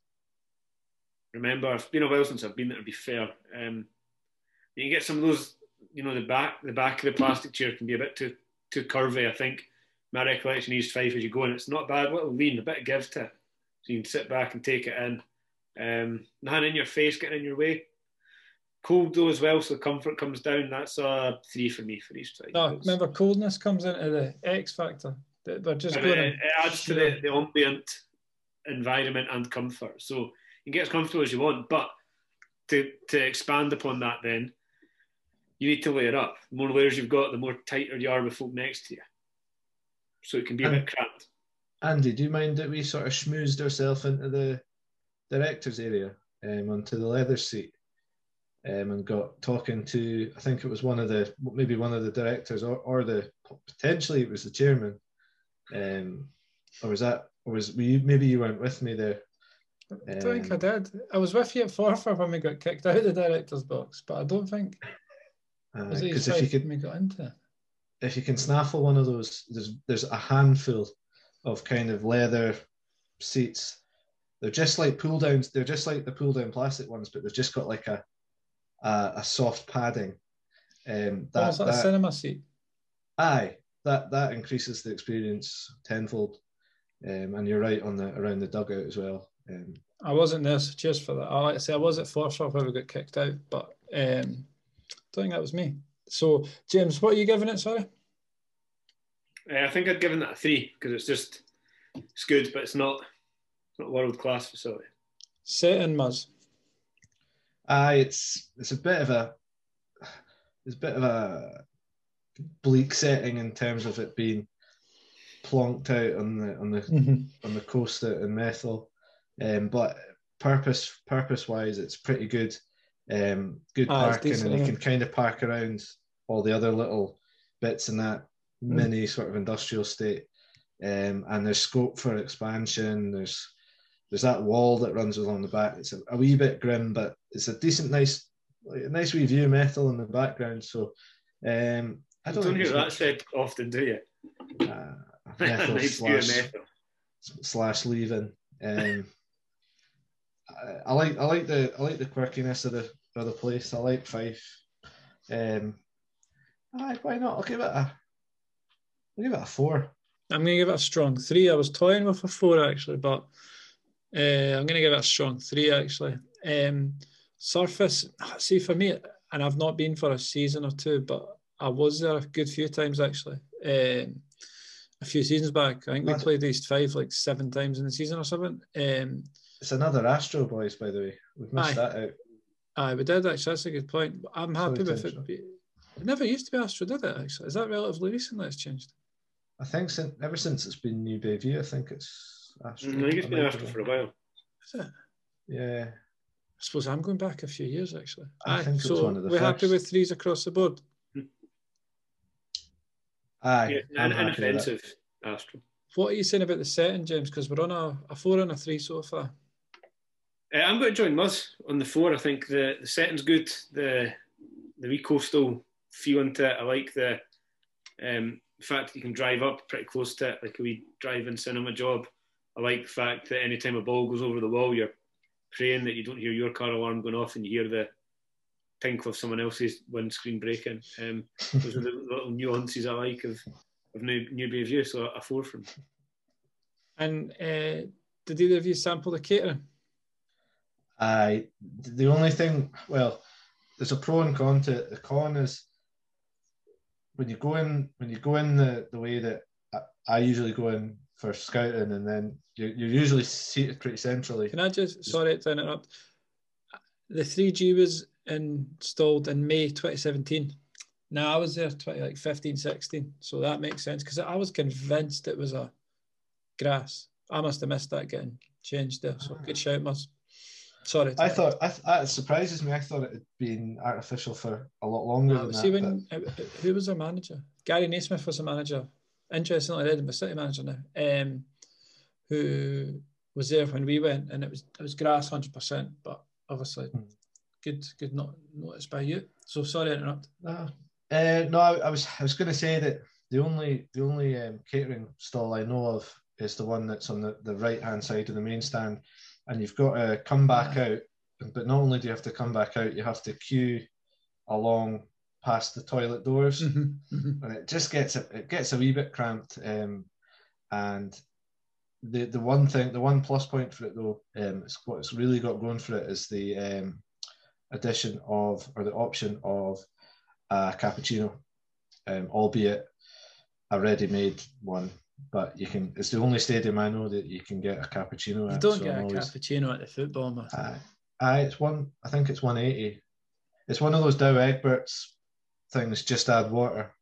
remember, it's been a while since I've been there, to be fair. Um, you can get some of those, you know, the back the back of the plastic chair can be a bit too too curvy, I think. My recollection East Fife as you go in, it's not bad, a little lean, a bit of give to it. So you can sit back and take it in. Um, nothing in your face getting in your way. Cold though as well, so the comfort comes down. That's a three for me for East Fife. No, remember, coldness comes into the X factor. They're just and going it, it adds to the, the ambient environment and comfort. So you can get as comfortable as you want, but to to expand upon that, then you need to layer up. The more layers you've got, the more tighter you are with folk next to you. So it can be a and, bit cramped. Andy, do you mind that we sort of schmoozed ourselves into the director's area, um, onto the leather seat, um, and got talking to, I think it was one of the, maybe one of the directors, or, or the, potentially it was the chairman, um, or was that, or was, were you, maybe you weren't with me there. I don't um, think I did. I was with you at Forfar when we got kicked out of the director's box, but I don't think, uh, was it if you could, when we got into it? If you can snaffle one of those, there's there's a handful of kind of leather seats. They're just like pull downs. They're just like the pull down plastic ones, but they've just got like a a, a soft padding. Um, that, oh, is that, that a cinema seat? Aye, that that increases the experience tenfold. Um, and you're right on the around the dugout as well. Um, I wasn't there, so cheers for that. I like to say I was at Forfar where we got kicked out, but um, I don't think that was me. So, James, what are you giving it, sorry? Uh, I think I'd given that a three because it's just, it's good, but it's not, it's not a world-class facility. Set in Muzz. Aye, it's it's a bit of a, it's a bit of a bleak setting in terms of it being plonked out on the on the mm-hmm. on the coast out in Methil, um, but purpose purpose wise, it's pretty good. Um, good ah, parking, decent, and you yeah. can kind of park around all the other little bits in that mm. mini sort of industrial state. Um, and there's scope for expansion. There's there's that wall that runs along the back. It's a, a wee bit grim, but it's a decent, nice, like, a nice wee view Methil in the background. So um, I don't, don't hear that said often, do you? Uh, Methil nice slash, Methil. slash leaving. Um, I, I like I like the I like the quirkiness of the of the place. I like Fife. Um, aye, why not? I'll give it a I'll give it a four. I'm going to give it a strong three. I was toying with a four actually, but uh, I'm going to give it a strong three actually. Um, surface, see for me, and I've not been for a season or two, but I was there a good few times actually. Um, a few seasons back, I think we played East Fife like seven times in the season or something. Um, it's another Astro boys, by the way. We've missed aye. that out. Aye, we did actually. That's a good point. I'm happy with it. Be, it never used to be Astro, did it? Actually, is that relatively recently it's changed? I think since ever since it's been New Bay View, I think it's Astro. Mm, I think it's I been might Astro be for a wrong. while. Is it? Yeah, I suppose I'm going back a few years, actually. I Aye, think it so was one of the we're first. happy with threes across the board. Aye, Yeah, I'm an happy with that. inoffensive Astro. What are you saying about the setting, James? Because we're on a, a four and a three so far. Uh, I'm going to join Muzz on the four. I think the, the setting's good. The the wee coastal feeling to it. I like the um, fact that you can drive up pretty close to it, like a wee drive-in cinema job. I like the fact that anytime a ball goes over the wall, you're praying that you don't hear your car alarm going off and you hear the tinkle of someone else's windscreen breaking. Um, those are the little nuances I like of, of New, New Bay View, so a four from. And uh, did either of you sample the catering? I the only thing, well, there's a pro and con to it. The con is when you go in when you go in the, the way that I, I usually go in for scouting, and then you, you're usually seated pretty centrally. Can I just, sorry to interrupt, the three G was installed in May twenty seventeen. Now I was there twenty, like fifteen, sixteen, so that makes sense, because I was convinced it was a grass. I must have missed that getting changed there, so good shout, Muzz. Sorry. I thought I th- that surprises me. I thought it had been artificial for a lot longer no, than see that. when but... uh, who was our manager? Gary Naismith was a manager. Interestingly, Edinburgh City manager now. Um, who was there when we went, and it was it was grass one hundred percent. But obviously, hmm. good good not noticed by you. So sorry to interrupt. No, uh, no. I, I was I was going to say that the only the only um, catering stall I know of is the one that's on the, the right hand side of the main stand. And you've got to come back out, but not only do you have to come back out, you have to queue along past the toilet doors, mm-hmm, mm-hmm. and it just gets a, it gets a wee bit cramped. Um, and the the one thing, the one plus point for it though, um, it's what it's really got going for it is the um, addition of or the option of a cappuccino, um, albeit a ready-made one. But you can. It's the only stadium I know that you can get a cappuccino at. You don't so get I'm a always, cappuccino at the football match. Aye, aye, it's one. I think it's one eighty. It's one of those Dow Egberts things. Just add water.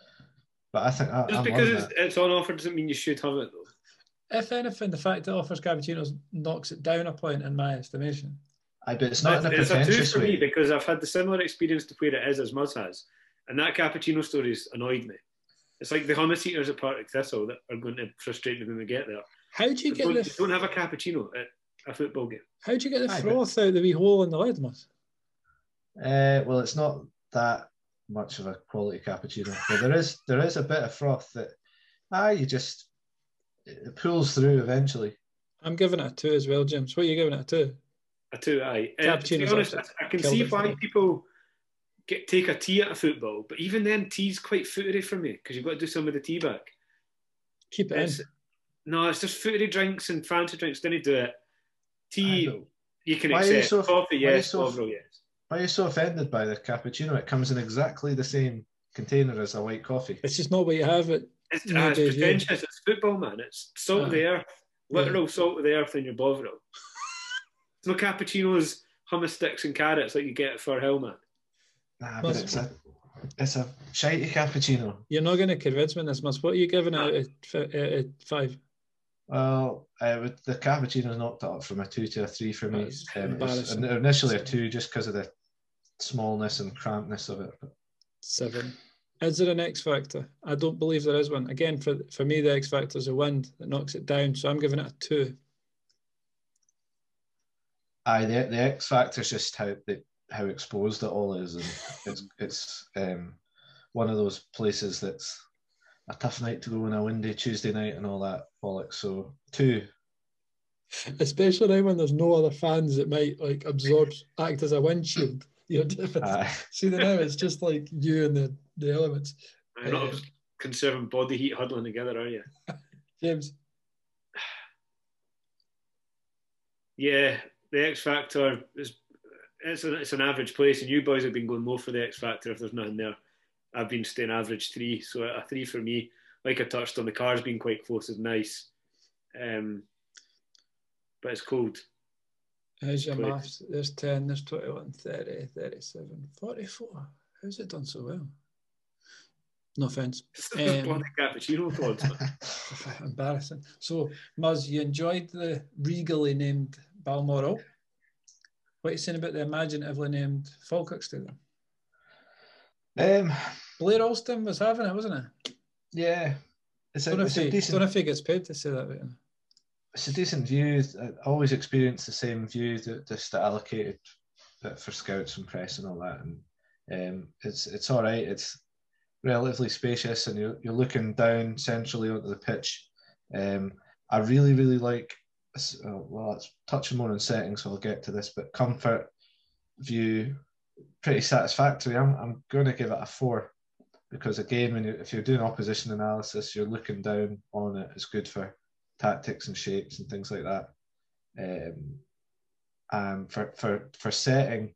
But I think I, just I'm because on it's, that. it's on offer doesn't mean you should have it though. If anything, the fact that it offers cappuccinos knocks it down a point in my estimation. I bet it's not it's, in a it's pretentious a two for way. me because I've had the similar experience to where it is as Muzz has, and that cappuccino story's annoyed me. It's like the hummus eaters at Partick Thistle that are going to frustrate me when we get there. How do you they get don't, the? They don't have a cappuccino at a football game. How do you get the Aye, froth but... out the wee hole in the lid, Muzz? Uh, well, it's not that much of a quality cappuccino, but there is there is a bit of froth that, ah, you just it pulls through eventually. I'm giving it a two as well, James. What are you giving it a two? A two, aye. Uh, to be Cappuccino's honest, I, I can see why me. people get take a tea at a football, but even then, tea's quite footery for me because you've got to do some of the tea back. Keep it it's, in. No, it's just footery drinks and fancy drinks. Didn't do it. Tea, you can why accept. So, Coffee, yes. So, Bovril, yes. Why are you so offended by the cappuccino? It comes in exactly the same container as a white coffee. It's just not what you have at. It's, uh, it's pretentious. It's football, man. It's salt uh, of the earth, literal yeah. salt of the earth in your Bovril. It's no cappuccinos, hummus sticks, and carrots like you get at Fir Hill, man. Nah, but it's a it's a shitey cappuccino. You're not going to convince me in this, Muzz. What are you giving it out of, out of five? Well, uh, with the cappuccino's knocked it up from a two to a three for me. Um, it was Seven. initially a two just because of the smallness and crampness of it. But... Seven. Is there an X factor? I don't believe there is one. Again, for for me, the X factor is a wind that knocks it down. So I'm giving it a two. Aye, the the X factor is just how the, how exposed it all is, and it's it's um, one of those places that's a tough night to go on a windy Tuesday night and all that bollocks. So two. Especially now when there's no other fans that might like absorb, act as a windshield. You know, see the now it's just like you and the, the elements. You're not um, conserving body heat huddling together, are you? James? Yeah, the X Factor is it's, a, it's an average place, and you boys have been going more for the X Factor if there's nothing there. I've been staying average three, so a three for me. Like I touched on, the car's been quite close, is nice. Um, but it's cold. How's your maths? There's ten, there's twenty-one, thirty, thirty-seven, forty-four. How's it done so well? No offence. Um, bloody cappuccino pods. Embarrassing. So, Muzz, you enjoyed the regally named Balmoral. What are you saying about the imaginatively named Falkirk Stadium? Um, Blair Alston was having it, wasn't it? Yeah. It's a, don't, know it's if a he, decent, don't know if he gets paid to say that. Right? It's a decent view. I always experience the same view that just allocated for scouts and press and all that. And um, it's it's all right. It's relatively spacious, and you're, you're looking down centrally onto the pitch. Um, I really, really like, well, it's touching more on settings, so I'll get to this, but comfort, view, pretty satisfactory. I'm, I'm going to give it a four, because again, when you, if you're doing opposition analysis, you're looking down on it. It's good for tactics and shapes and things like that. Um, and for, for, for setting,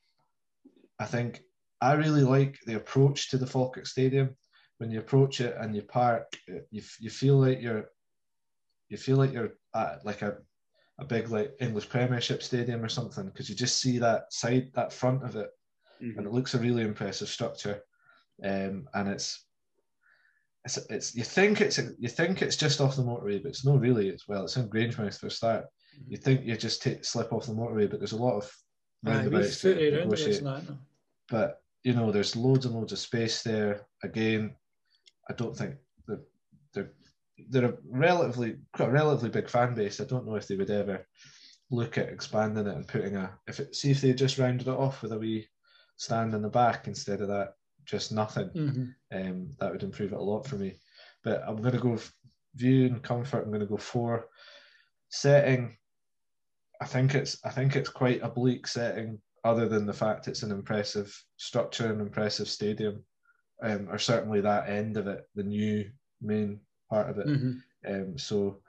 I think I really like the approach to the Falkirk Stadium. When you approach it and you park, you you feel like you're you feel like you're at like a, a big like English Premiership stadium or something, because you just see that side, that front of it, mm-hmm. and it looks a really impressive structure. Um, and it's it's it's you think it's a, you think it's just off the motorway, but it's not really. It's well, it's in Grangemouth for a start. Mm-hmm. You think you just take, slip off the motorway, but there's a lot of roundabouts to negotiate. But you know, there's loads and loads of space there. Again, I don't think they're they're, they're a relatively quite a relatively big fan base. I don't know if they would ever look at expanding it and putting a if it see if they just rounded it off with a wee stand in the back instead of that just nothing. Mm-hmm. Um, that would improve it a lot for me. But I'm going to go view and comfort. I'm going to go four. Setting, I think it's I think it's quite a bleak setting, other than the fact it's an impressive structure and impressive stadium, um, or certainly that end of it, the new main part of it. Mm-hmm. Um, so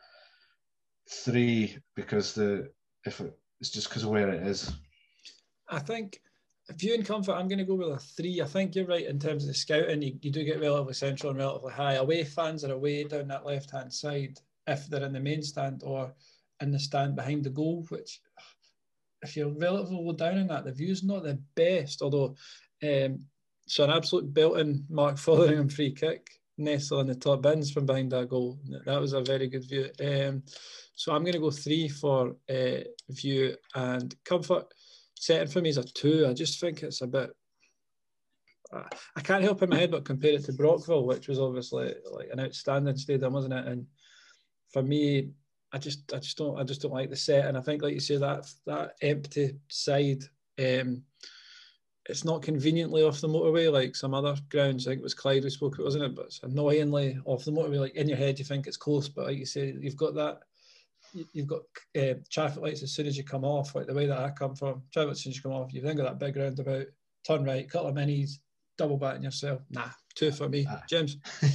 three, because the if it, it's just because of where it is. I think view and comfort, I'm going to go with a three. I think you're right in terms of the scouting. You, you do get relatively central and relatively high. Away fans are away down that left-hand side if they're in the main stand or in the stand behind the goal, which if you're relatively low down in that, the view's not the best, although um, so an absolute belting Mark Fotheringham free kick nestle in the top bins from behind that goal. That was a very good view. Um, so I'm going to go three for uh, view and comfort. Setting for me is a two. I just think it's a bit. Uh, I can't help in my head but compare it to Brockville, which was obviously like an outstanding stadium, wasn't it? And for me, I just, I just don't, I just don't like the set. And I think, like you say, that that empty side, um, it's not conveniently off the motorway like some other grounds. I think it was Clyde we spoke about, wasn't it? But it's annoyingly off the motorway. Like in your head, you think it's close, but like you say, you've got that. You've got uh, traffic lights as soon as you come off, like the way that I come from. Traffic lights as soon as you come off, you've then got that big roundabout, turn right, couple of minis, double batting yourself. Nah, two for me. Ah. James?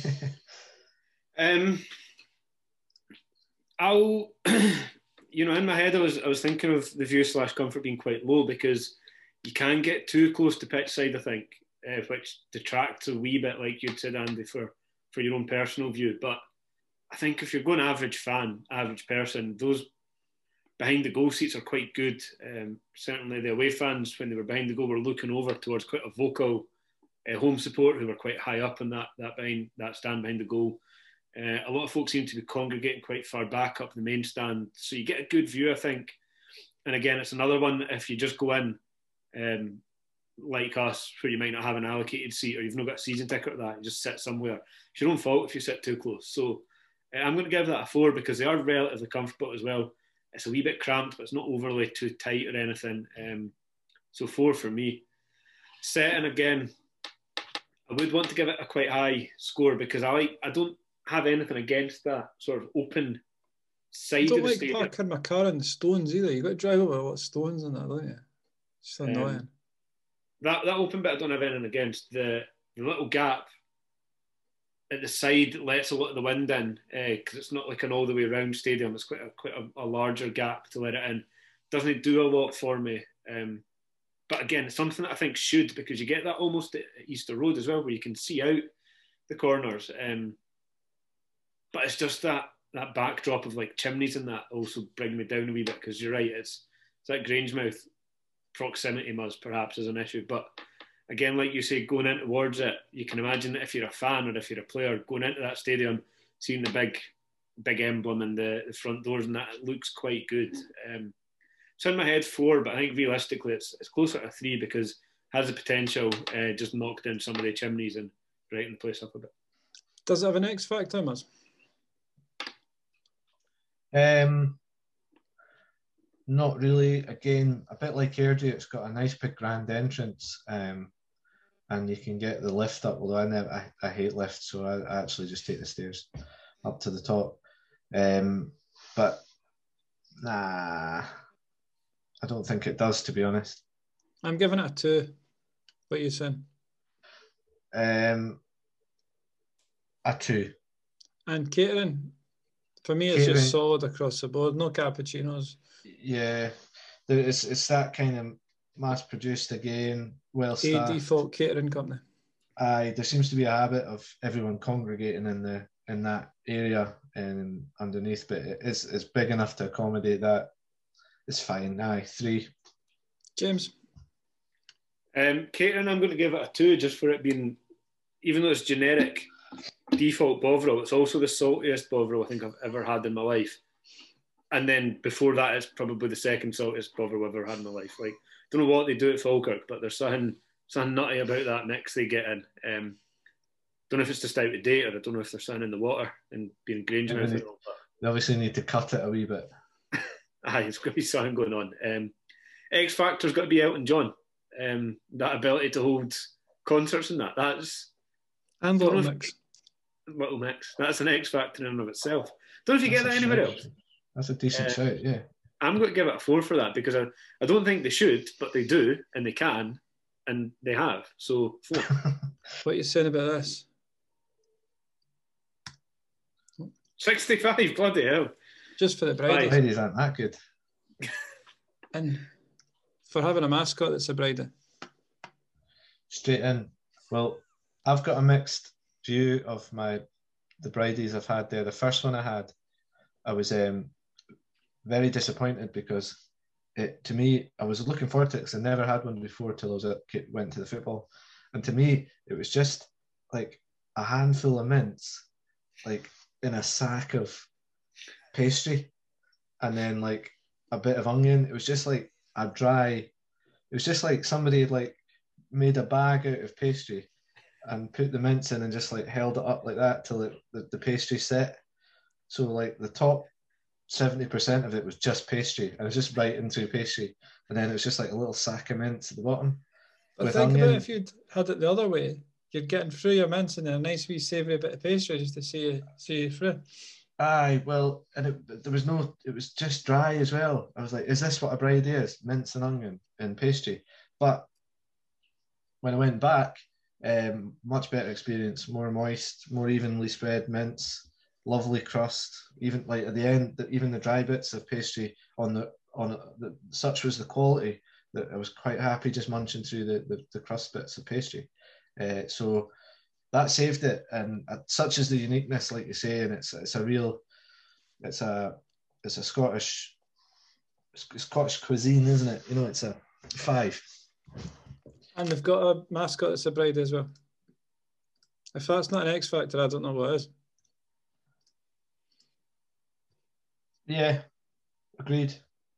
um, I'll, you know, in my head I was I was thinking of the view slash comfort being quite low because you can get too close to pitch side, I think, uh, which detracts a wee bit, like you'd said, Andy, for, for your own personal view. But I think if you're going average fan, average person, those behind the goal seats are quite good. Um, certainly the away fans, when they were behind the goal, were looking over towards quite a vocal uh, home support who were quite high up in that that behind that stand behind the goal. Uh, a lot of folks seem to be congregating quite far back up the main stand, so you get a good view, I think. And again, it's another one if you just go in, um, like us, where you might not have an allocated seat or you've not got a season ticket or that, you just sit somewhere. It's your own fault if you sit too close. So I'm going to give that a four because they are relatively comfortable as well. It's a wee bit cramped, but it's not overly too tight or anything. Um, so four for me. Setting again, I would want to give it a quite high score because I like I don't have anything against that sort of open side of the like stadium. I don't like parking my car in the stones either. You've got to drive over a lot of stones in that, don't you? It's just annoying. Um, that that open bit I don't have anything against. The, the little gap at the side lets a lot of the wind in because uh, it's not like an all the way round stadium. It's quite a quite a, a larger gap to let it in. Doesn't do a lot for me. Um, but again, it's something that I think should, because you get that almost at Easter Road as well, where you can see out the corners. Um, but it's just that that backdrop of like chimneys and that also bring me down a wee bit because you're right. It's it's that Grangemouth proximity, Muzz, perhaps is an issue, but. again, like you say, going in towards it, you can imagine that if you're a fan or if you're a player, going into that stadium, seeing the big, big emblem and the, the front doors and that, it looks quite good. Um, it's in my head four, but I think realistically it's it's closer to three because it has the potential uh, just knock down some of the chimneys and brighten the place up a bit. Does it have an X factor, Thomas? Um, not really. Again, a bit like Airdrie, it's got a nice big grand entrance, um, and you can get the lift up. Although I never, I, I hate lifts, so I, I actually just take the stairs up to the top. Um, but nah, I don't think it does, to be honest. I'm giving it a two. What are you saying? Um, a two. And catering, for me, it's Catering, just solid across the board. No cappuccinos. Yeah, there, it's it's that kind of mass-produced again, well staffed. A default catering company. Aye, there seems to be a habit of everyone congregating in the in that area and underneath, but it is it's big enough to accommodate that. It's fine. Aye, three. James. Um, catering, I'm going to give it a two, just for it being, even though it's generic default Bovril, it's also the saltiest Bovril I think I've ever had in my life. And then before that, it's probably the second saltiest Bovril I've ever had in my life. Like, don't know what they do at Falkirk, but there's something something nutty about that mix they get in. Um, don't know if it's just out of date, or I don't know if there's something in the water and being Grangemouth. They, they obviously need to cut it a wee bit. Aye, it's got to be something going on. Um, X Factor's got to be Elton John. Um, that ability to hold concerts and that. That's and Little Mix. Little Mix. That's an X Factor in and of itself. Don't know if you that's get that anywhere else. That's a decent uh, shout, yeah. I'm going to give it a four for that because I, I don't think they should, but they do and they can and they have. So four. What are you saying about this? sixty-five, bloody hell. Just for the bridie. Bridies aren't that good. And for having a mascot that's a bridie. Straight in. Well, I've got a mixed view of my the bridies I've had there. The first one I had, I was um, very disappointed because it to me, I was looking forward to it because I never had one before till I was at, went to the football. And to me, it was just like a handful of mints, like in a sack of pastry, and then like a bit of onion. It was just like a dry, it was just like somebody had like made a bag out of pastry and put the mints in and just like held it up like that till it, the, the pastry set. So like the top seventy percent of it was just pastry, and it was just right into pastry, and then it was just like a little sack of mints at the bottom. But think onion. About if you'd had it the other way, you're getting through your mints and then a nice wee savoury bit of pastry just to see you, see you through. Aye, well, and it, there was no, it was just dry as well. I was like, is this what a bridie is? Mince and onion and pastry. But when I went back, um, much better experience, more moist, more evenly spread mince, lovely crust. Even like at the end, even the dry bits of pastry on the on the, such was the quality that I was quite happy just munching through the the, the crust bits of pastry. Uh, so. That saved it, and uh, such is the uniqueness, like you say, and it's it's a real, it's a it's a Scottish Scottish cuisine, isn't it? You know, it's a five. And they've got a mascot that's a bride as well. If that's not an X Factor, I don't know what is. Yeah, agreed.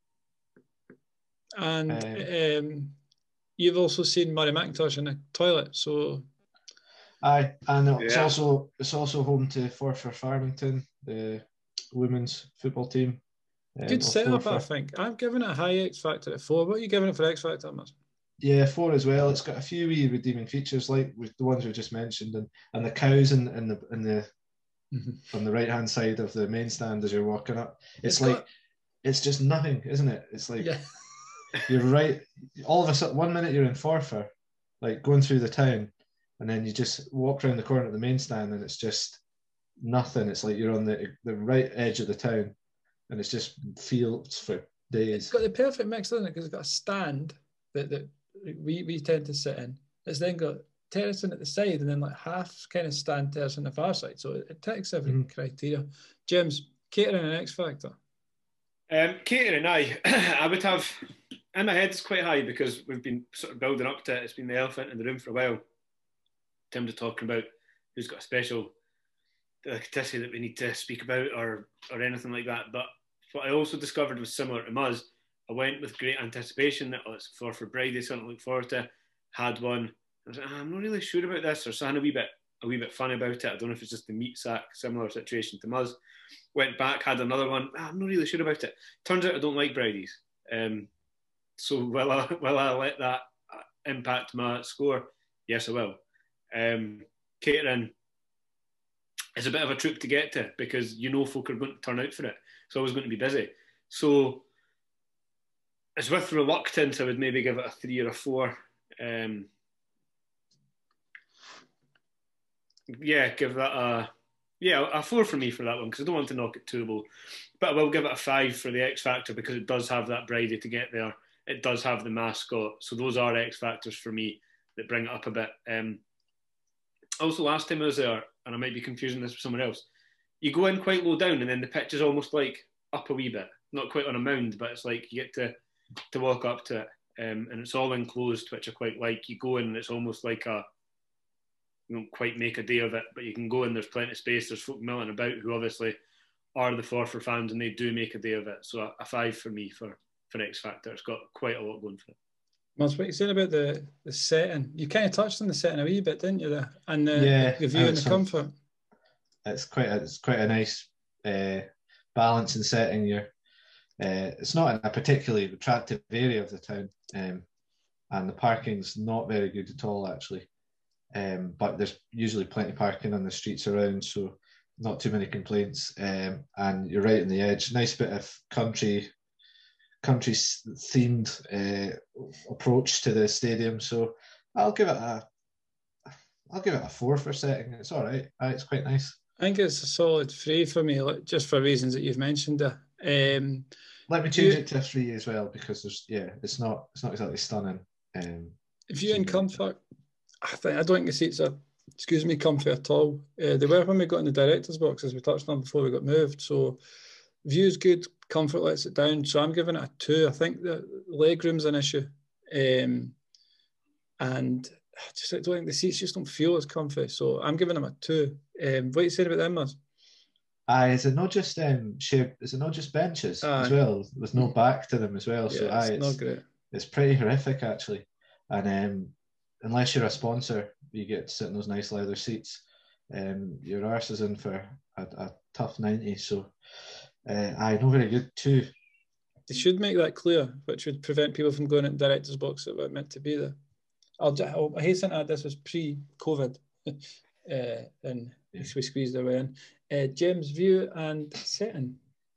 And um, um, you've also seen Murray McIntosh in the toilet, so. Aye, and it's yeah. also it's also home to Forfar Farmington, the women's football team. Um, Good setup, I think. I'm giving it a high X Factor at four. What are you giving it for X Factor, Thomas? Yeah, four as well. It's got a few wee redeeming features, like with the ones we just mentioned, and, and the cows in, in the in the mm-hmm. on the right hand side of the main stand as you're walking up. It's, it's like got... it's just nothing, isn't it? It's like yeah. You're right. All of a sudden, one minute you're in Forfar, like going through the town. And then you just walk around the corner of the main stand and it's just nothing. It's like you're on the the right edge of the town and it's just fields for days. It's got the perfect mix, doesn't it? Because it's got a stand that, that we, we tend to sit in. It's then got terracing at the side and then like half kind of stand terrace on the far side. So it, it ticks every mm. criteria. James, catering and X Factor? Um, catering, aye. I would have, in my head it's quite high because we've been sort of building up to it. It's been the elephant in the room for a while in terms of talking about who's got a special delicacy that we need to speak about or or anything like that. But what I also discovered was similar to Muzz. I went with great anticipation that oh, it's for for Bridie, something to look forward to. Had one. I was like, oh, I'm not really sure about this, or something a wee bit a wee bit funny about it. I don't know if it's just the meat sack, similar situation to Muzz. Went back, had another one. Oh, I'm not really sure about it. Turns out I don't like Bridies. Um, so will I, will I let that impact my score? Yes, I will. Um, catering is a bit of a trip to get to because you know folk are going to turn out for it. It's always going to be busy. So it's with reluctance I would maybe give it a three or a four. Um, yeah, give that a yeah a four for me for that one because I don't want to knock it too low. But I will give it a five for the X Factor because it does have that Bridie to get there. It does have the mascot. So those are X Factors for me that bring it up a bit. Um, also, last time I was there, and I might be confusing this with someone else, you go in quite low down and then the pitch is almost like up a wee bit. Not quite on a mound, but it's like you get to, to walk up to it. Um, and it's all enclosed, which I quite like. You go in and it's almost like a, you don't quite make a day of it, but you can go in, there's plenty of space, there's folk milling about who obviously are the Forfar fans and they do make a day of it. So a, a five for me for, for X Factor. It's got quite a lot going for it. That's what you said about the, the setting. You kind of touched on the setting a wee bit, didn't you? The, and the, yeah, the view and the comfort. It's quite a, it's quite a nice uh, balance in setting. You're, uh, it's not in a particularly attractive area of the town, um, and the parking's not very good at all, actually. Um, but there's usually plenty of parking on the streets around, so not too many complaints. Um, and you're right on the edge. Nice bit of country, country themed uh, approach to the stadium. So I'll give it a, I'll give it a four for setting. It's all right. It's quite nice. I think it's a solid three for me, just for reasons that you've mentioned. Um, Let me change you, it to a three as well because there's yeah, it's not it's not exactly stunning. Um, view and comfort, I think I don't think the seats are, excuse me, comfy at all. Uh, they were when we got in the director's box, as we touched on before we got moved. So view's good, comfort lets it down. So I'm giving it a two. I think the leg room's an issue, um, and I just I don't think the seats just don't feel as comfy. So I'm giving them a two. Um, what are you saying about them, Muzz? Aye, is it not just um shared? Is it not just benches aye. as well? There's no back to them as well. Yeah, so aye, it's, it's not great. It's pretty horrific actually. And um, unless you're a sponsor, you get to sit in those nice leather seats. Um, your arse is in for a, a tough ninety. So uh, aye, no very good too. They should make that clear, which would prevent people from going into director's box that were meant to be there. I'll, I'll I hasten to add this was pre-COVID, uh, and yeah. we squeezed our way in. Uh, James, view and setting.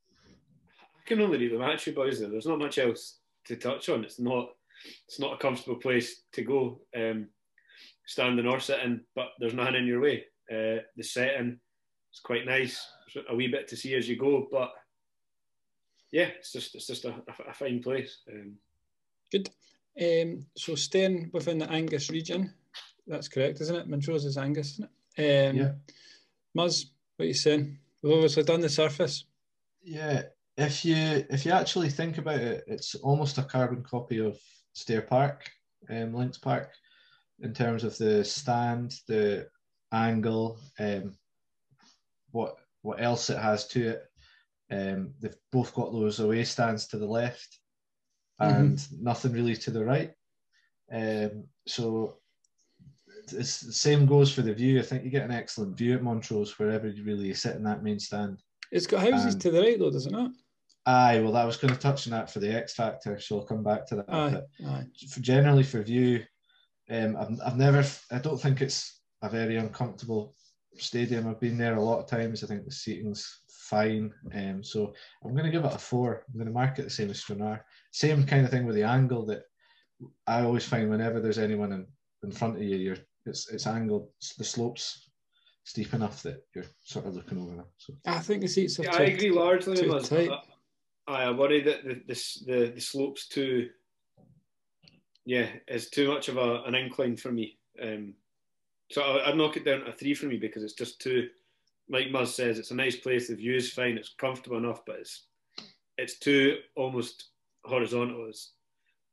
I can only read the match, boys. There, there's not much else to touch on. It's not, it's not a comfortable place to go, um, standing or sitting, but there's nothing in your way. Uh, the setting is quite nice. There's a wee bit to see as you go, but yeah, it's just it's just a, a fine place. Um, Good. Um, so staying within the Angus region, that's correct, isn't it? Montrose is Angus, isn't it? Um, yeah. Muzz, what are you saying? We've obviously done the surface. Yeah, if you if you actually think about it, it's almost a carbon copy of Stair Park, um, Links Park, in terms of the stand, the angle, um, what what else it has to it. Um, they've both got those away stands to the left, and mm-hmm. nothing really to the right. Um, so it's the same goes for the view. I think you get an excellent view at Montrose wherever you really sit in that main stand. It's got houses and, to the right though, does it not? Aye, well, I was going to touch on that for the X Factor, so I'll come back to that. Aye, but aye. For, generally for view, um, I've, I've never, I don't think it's a very uncomfortable stadium. I've been there a lot of times. I think the seating's fine. Um, so I'm going to give it a four. I'm going to mark it the same as Stranraer. Same kind of thing with the angle that I always find whenever there's anyone in, in front of you, you're it's it's angled. The slopes steep enough that you're sort of looking over them. So I think the seats are. Yeah, too, I agree largely with tight. I, I worry that the, the the the slopes too. Yeah, is too much of a, an incline for me. Um, so I, I'd knock it down to a three for me because it's just too. Like Muzz says, it's a nice place. The view is fine. It's comfortable enough, but it's it's too almost horizontal. It's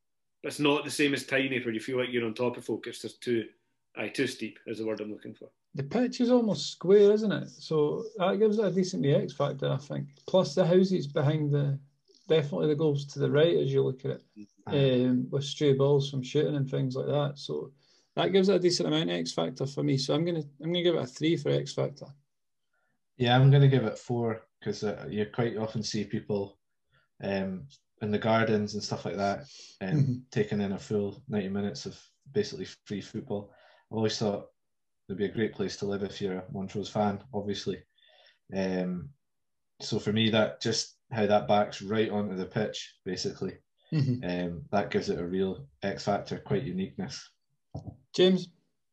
It's not the same as Tiny, where you feel like you're on top of folk. It's just too, aye, too steep is the word I'm looking for. The pitch is almost square, isn't it? So that gives it a decent X factor, I think. Plus the houses behind the, definitely the goals to the right as you look at it, um, with stray balls from shooting and things like that. So that gives it a decent amount of X factor for me. So I'm gonna I'm gonna give it a three for X factor. Yeah, I'm gonna give it four because uh, you quite often see people um, in the gardens and stuff like that, um, mm-hmm. taking in a full ninety minutes of basically free football. I always thought it'd be a great place to live if you're a Montrose fan, obviously. Um, so for me, that just how that backs right onto the pitch, basically, mm-hmm. um, that gives it a real X factor, quite uniqueness. James?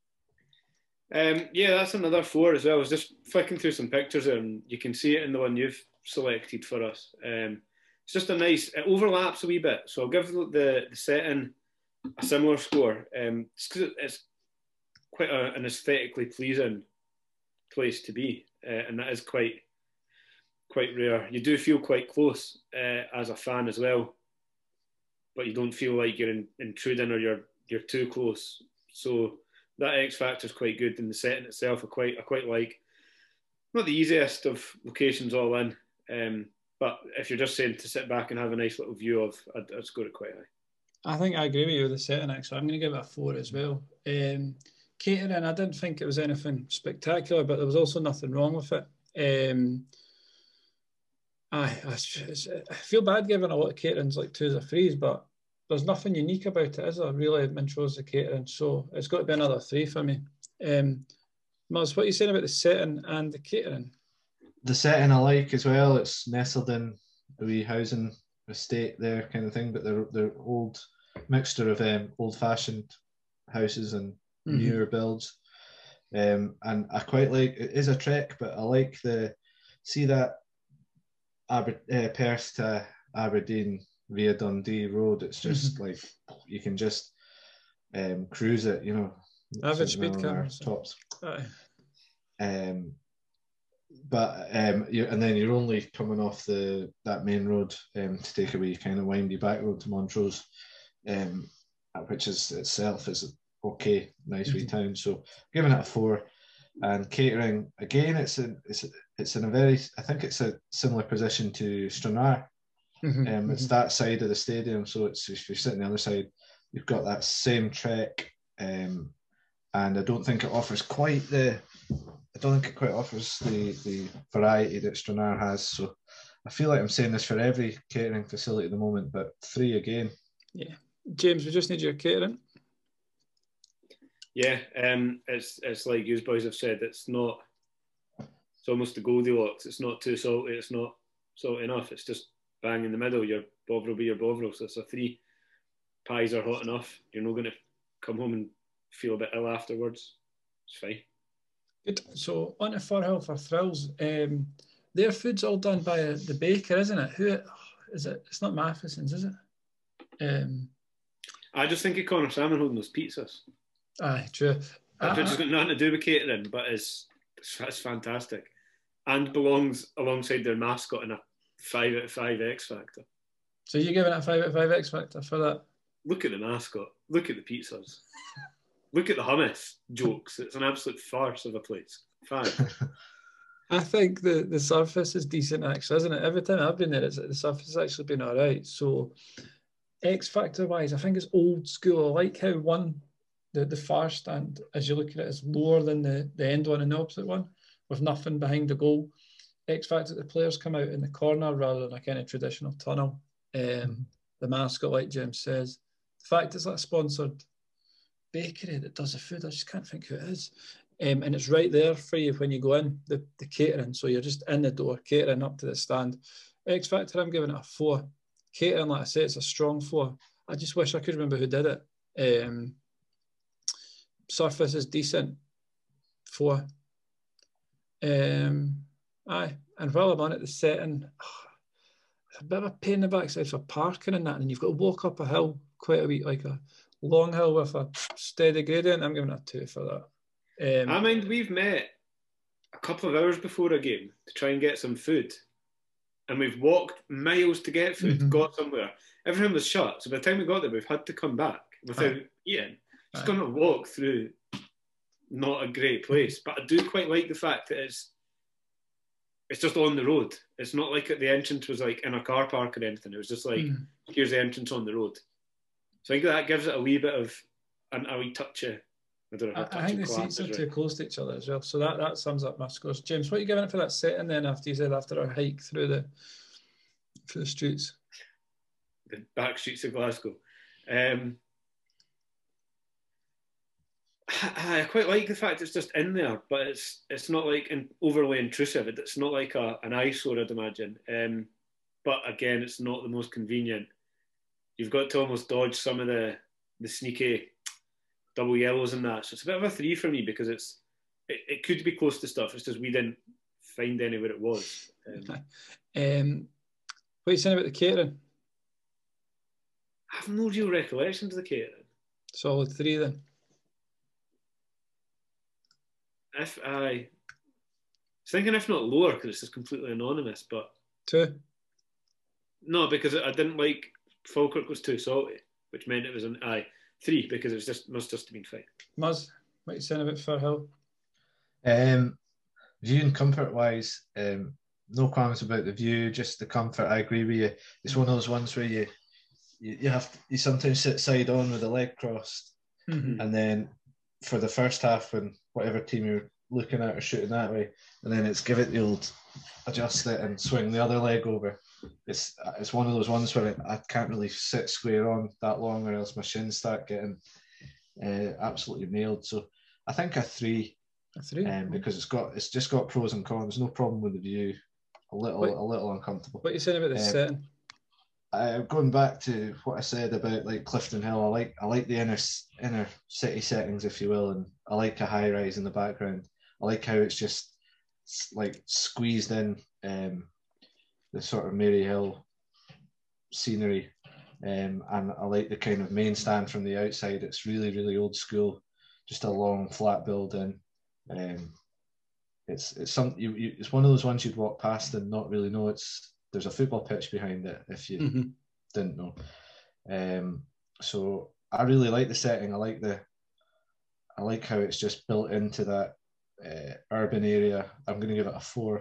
Um, yeah, that's another four as well. I was just flicking through some pictures there, and you can see it in the one you've selected for us. Um, it's just a nice, it overlaps a wee bit. So I'll give the, the setting a similar score. Um, it's, it's quite a, an aesthetically pleasing place to be, uh, and that is quite quite rare. You do feel quite close uh, as a fan as well, but you don't feel like you're in, intruding or you're you're too close. So that X factor is quite good, and the setting itself I quite I quite like. Not the easiest of locations all in, um, but if you're just saying to sit back and have a nice little view of, I'd, I'd score it quite high. I think I agree with you with the setting, actually. I'm going to give it a four as well. Um, catering, I didn't think it was anything spectacular, but there was also nothing wrong with it. Um, I, I, I feel bad giving a lot of caterings like twos or threes, but there's nothing unique about it, is there? Really, Montrose the catering, so it's got to be another three for me. Um, Muzz, what are you saying about the setting and the catering? The setting I like as well. It's nestled in a wee housing estate there, kind of thing, but they're they're old mixture of um, old-fashioned houses and mm-hmm. newer builds. Um, and I quite like it is a trek, but I like the see that Aber, uh, Perth to Aberdeen via Dundee Road. It's just mm-hmm. like you can just um, cruise it, you know. Average speed cars, tops. Um, but um, you, and then you're only coming off the that main road um, to take a wee kind of windy back road to Montrose, um, which is itself is okay, nice mm-hmm. wee town. So giving it a four. And catering again, it's in it's it's in a very I think it's a similar position to Stranraer. Mm-hmm. Um, it's mm-hmm. that side of the stadium, so it's if you're sitting on the other side, you've got that same trek. Um, and I don't think it offers quite the I don't think it quite offers the the variety that Stranraer has. So I feel like I'm saying this for every catering facility at the moment, but three again. Yeah, James, we just need your catering. Yeah, um, it's it's like you boys have said. It's not. It's almost the Goldilocks. It's not too salty. It's not salty enough. It's just bang in the middle. Your Bovril be your Bovril. So it's a three. Pies are hot enough. You're not going to come home and feel a bit ill afterwards. It's fine. Good. So on to Firhill for Thrills. Um, their food's all done by the baker, isn't it? Who is it? It's not Matheson's, is it? Um, I just think of Connor Salmon holding those pizzas. Aye, true. Which has got nothing to do with catering, but it's, it's, it's fantastic. And belongs alongside their mascot in a five out of five X Factor. So you're giving it a five out of five X Factor for that? Look at the mascot. Look at the pizzas. Look at the hummus jokes. It's an absolute farce of a place. Fine. I think the, the surface is decent, actually, isn't it? Every time I've been there, it's, the surface has actually been all right. So X Factor wise, I think it's old school. I like how one... The, the far stand, as you look at it, is lower than the, the end one and the opposite one, with nothing behind the goal. X Factor, the players come out in the corner rather than a kind of traditional tunnel. Um, the mascot, like Jim says. The fact it's like a sponsored bakery that does the food, I just can't think who it is. Um, and it's right there for you when you go in, the, the catering. So you're just in the door, catering up to the stand. X Factor, I'm giving it a four. Catering, like I say, it's a strong four. I just wish I could remember who did it. Um, Surface is decent. Four. Um, aye. And while I'm on it, the setting, oh, it's a bit of a pain in the backside for parking and that. And you've got to walk up a hill quite a wee, like a long hill with a steady gradient. I'm giving it a two for that. Um, I mind we've met a couple of hours before a game to try and get some food. and we've walked miles to get food, Mhm. got somewhere. Everything was shut. So by the time we got there, we've had to come back without Aye. eating. Just Aye. going to walk through not a great place. But I do quite like the fact that it's it's just on the road. It's not like the entrance was like in a car park or anything. It was just like, Mhm. here's the entrance on the road. So I think that gives it a wee bit of an, a wee touch of, I don't know, I, a touch I think of the class seats are is too right. close to each other as well. So that, that sums up my scores. James, what are you giving it for that setting then after you said after our hike through the through the streets? The back streets of Glasgow. Um, I, I quite like the fact it's just in there, but it's it's not like an overly intrusive. It's not like a, an eyesore, I'd imagine. Um, but again, it's not the most convenient. You've got to almost dodge some of the the sneaky double yellows and that. So it's a bit of a three for me because it's it, it could be close to stuff. It's just we didn't find anywhere it was. Um, Um, what are you saying about the catering? I have no real recollection of the catering. Solid three then. If I was thinking if not lower because it's just completely anonymous, but Two. no, because I didn't like Falkirk was too salty, which meant it was an aye. Three because it was just must just have been fine. Muzz, what are you saying about Firhill? Um, view and comfort wise, um, no qualms about the view, just the comfort. I agree with you. It's one of those ones where you you, you have to, you sometimes sit side on with the leg crossed, Mhm. and then for the first half when whatever team you're looking at or shooting that way, and then it's give it the old adjust it and swing the other leg over. It's it's one of those ones where I can't really sit square on that long, or else my shins start getting uh, absolutely nailed. So I think a three, A three. um, because it's got it's just got pros and cons. No problem with the view. A little What- a little uncomfortable. What are you saying about the Um, setting? Uh, going back to what I said about like Clifton Hill, I like I like the inner inner city settings, if you will, and I like a high rise in the background. I like how it's just like squeezed in um, the sort of Mary Hill scenery, um, and I like the kind of main stand from the outside. It's really really old school, just a long flat building. Um, it's it's some you, you, it's one of those ones you'd walk past and not really know it's. There's a football pitch behind it if you Mhm. didn't know. Um, so I really like the setting. I like the, I like how it's just built into that uh, urban area. I'm going to give it a four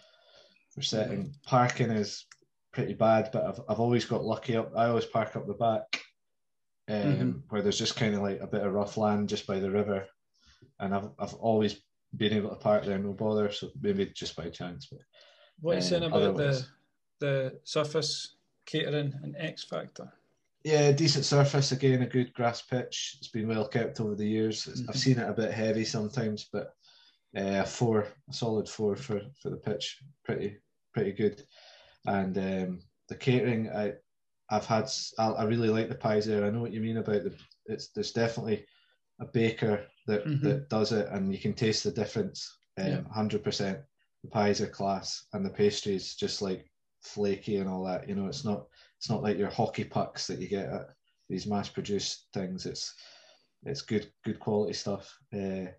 for setting. Mm-hmm. Parking is pretty bad, but I've I've always got lucky up. I always park up the back, um, mm-hmm. where there's just kind of like a bit of rough land just by the river, and I've I've always been able to park there no bother. So maybe just by chance. But what are you um, saying about otherwise. the the surface catering and X Factor? Yeah, decent surface. Again, a good grass pitch. It's been well kept over the years. Mm-hmm. I've seen it a bit heavy sometimes, but uh, a four, a solid four for, for the pitch. Pretty pretty good. And um, the catering, I I've had. I, I really like the pies there. I know what you mean about the. It's there's definitely a baker that mm-hmm. that does it, and you can taste the difference. Um, yeah. one hundred percent. The pies are class, and the pastries just like flaky and all that. You know, it's not it's not like your hockey pucks that you get at these mass-produced things. It's it's good good quality stuff. Uh,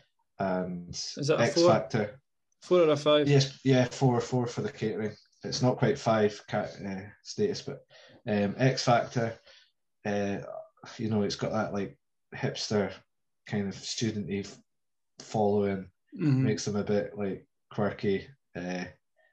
and is that X a four? Factor? Four or a five? Yes, yeah, four four for the catering. It's not quite five cat, uh, status, but um, X Factor. Uh, you know, it's got that like hipster kind of student-y following. Mm-hmm. Makes them a bit like quirky. Uh,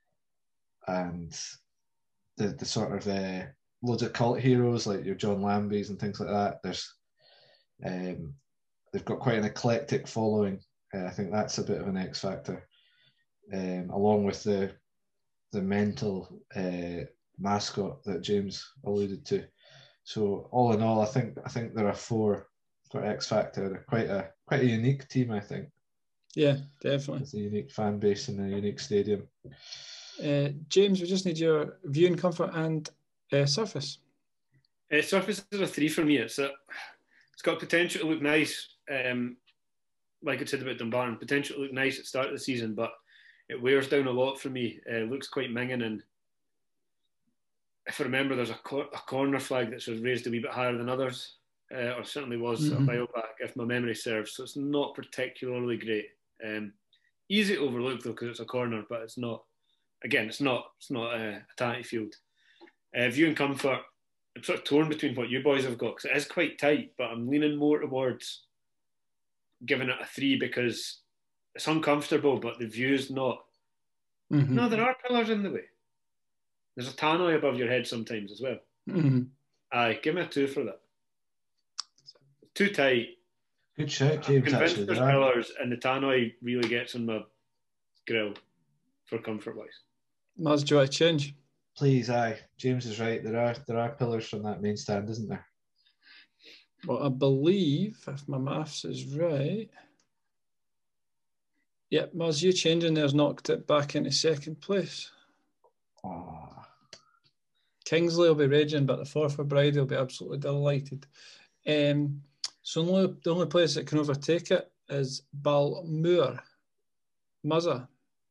and the the sort of uh, loads of cult heroes like your John Lambys and things like that. There's um, they've got quite an eclectic following. Uh, I think that's a bit of an X factor, um, along with the the mental uh, mascot that James alluded to. So all in all, I think I think there are four for X Factor. They're quite a quite a unique team, I think. Yeah, definitely. It's a unique fan base and a unique stadium. Uh, James, we just need your viewing comfort and uh, surface. Uh, surface is a three for me. It's a, it's got potential to look nice, um, like I said about Dumbarton, potential to look nice at the start of the season, but it wears down a lot for me. Uh, it looks quite minging, and if I remember, there's a, cor- a corner flag that's raised a wee bit higher than others, uh, or certainly was mm-hmm. a while back, if my memory serves. So it's not particularly great. Um, easy to overlook though, because it's a corner, but it's not again, it's not it's not a, a tight field. Uh, view and comfort, I'm sort of torn between what you boys have got because it is quite tight, but I'm leaning more towards giving it a three because it's uncomfortable, but the view's not. Mm-hmm. No, there are pillars in the way. There's a tannoy above your head sometimes as well. Mm-hmm. Aye, give me a two for that. Too tight. Good shout, James. I'm convinced actually, there's there pillars, and the tannoy really gets on my grill for comfort-wise. Maz, do you want to change? Please, aye. James is right. There are there are pillars from that main stand, isn't there? Well, I believe, if my maths is right, yeah, Maz, you changing there's knocked it back into second place. Oh. Kingsley will be raging, but the Forfar Bride will be absolutely delighted. Um, so only, the only place that can overtake it is Balmoor. Muzza.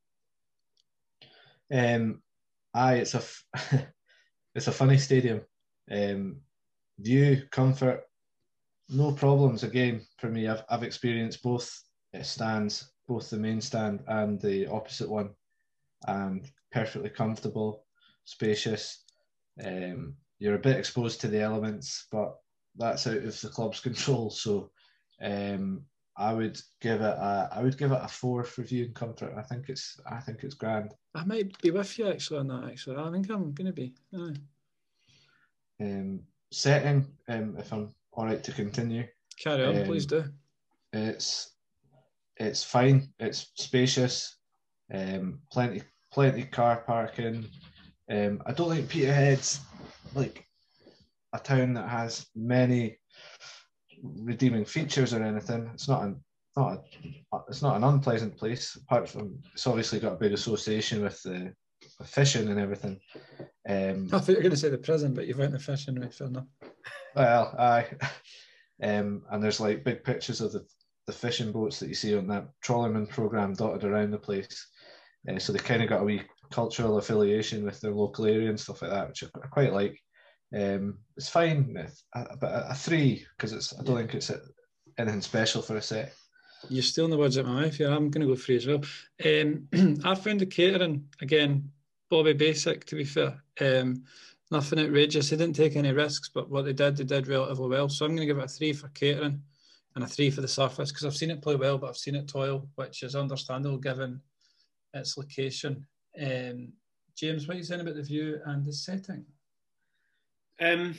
Um, aye, it's a f- it's a funny stadium. Um, view, comfort, no problems. Again, for me, I've I've experienced both stands, both the main stand and the opposite one, and perfectly comfortable, spacious. Um, you're a bit exposed to the elements, but that's out of the club's control. So, um, I would give it a I would give it a four for view and comfort. I think it's I think it's grand. I might be with you actually on that. Actually, I think I'm going to be. Aye. Um, setting, um, if I'm all right to continue. Carry on, um, please do. It's it's fine. It's spacious. Um, plenty plenty car parking. Um, I don't think Peterhead's like a town that has many redeeming features or anything. It's not an not a, it's not an unpleasant place. Apart from it's obviously got a big association with the with fishing and everything. Um, I thought you were going to say the prison, but you went the fishing, right? Fair enough. Well, aye. Um, and there's like big pictures of the, the fishing boats that you see on that Trawlerman programme dotted around the place. Uh, so they kind of got a wee cultural affiliation with their local area and stuff like that, which I quite like. Um, it's fine, but a, a three because it's. I don't yeah. think it's a, anything special for a set. You're stealing the words out of my mouth here. I'm going to go three as well. Um, I found the catering again, Bobby Basic. To be fair, um, nothing outrageous. They didn't take any risks, but what they did, they did relatively well. So I'm going to give it a three for catering and a three for the surface because I've seen it play well, but I've seen it toil, which is understandable given its location. Um, James, what are you saying about the view and the setting? Um,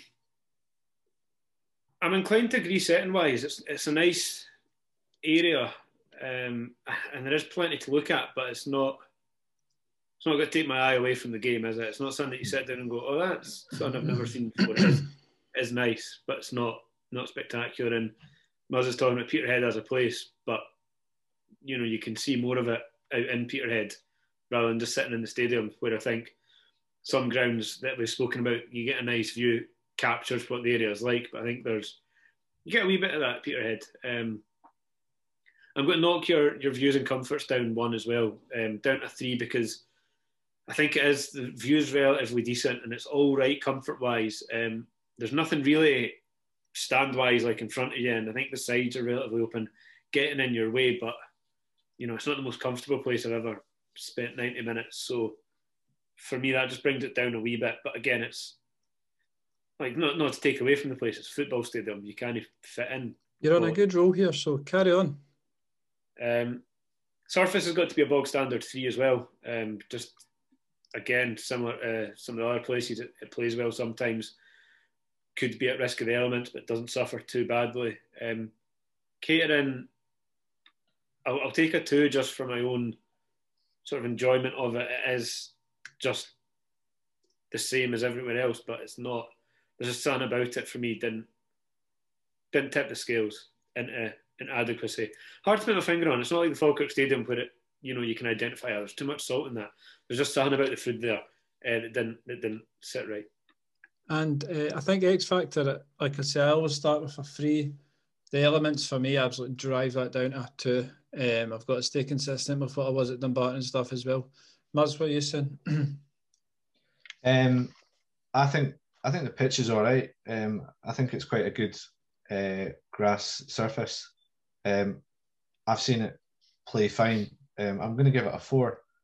I'm inclined to agree setting-wise. It's it's a nice area, um, and there is plenty to look at, but it's not it's not going to take my eye away from the game, is it? It's not something that you sit down and go, oh, that's something I've never seen before. It is, it is nice, but it's not not spectacular. And Muzz is talking about Peterhead as a place, but you know, you can see more of it out in Peterhead rather than just sitting in the stadium, where I think some grounds that we've spoken about, you get a nice view, captures what the area is like, but I think there's, you get a wee bit of that at Peterhead. Um, I'm going to knock your, your views and comforts down one as well, um, down to three, because I think it is, the view's relatively decent and it's all right comfort-wise. Um, there's nothing really stand-wise like in front of you, and I think the sides are relatively open, getting in your way, but you know, it's not the most comfortable place I've ever spent ninety minutes, so for me, that just brings it down a wee bit. But again, it's like not not to take away from the place. It's a football stadium. You can't fit in. You're on a good roll here, so carry on. Um, surface has got to be a bog standard three as well. Um, just again, similar to some of the other places, it, it plays well sometimes. Could be at risk of the elements, but doesn't suffer too badly. Um, catering, I'll, I'll take a two just for my own sort of enjoyment of it. It is just the same as everywhere else, but it's not. There's just something about it for me didn't didn't tip the scales into inadequacy. Hard to put my finger on. It's not like the Falkirk Stadium where it, you know, you can identify. Oh, there's too much salt in that. There's just something about the food there uh, that didn't that didn't sit right. And uh, I think X Factor, like I say, I always start with a three. The elements for me absolutely drive that down to a two. Um, I've got to stay consistent with what I was at Dumbarton and stuff as well. Muzz, what are you saying? um, I think I think the pitch is all right. Um, I think it's quite a good uh, grass surface. Um, I've seen it play fine. Um, I'm going to give it a four.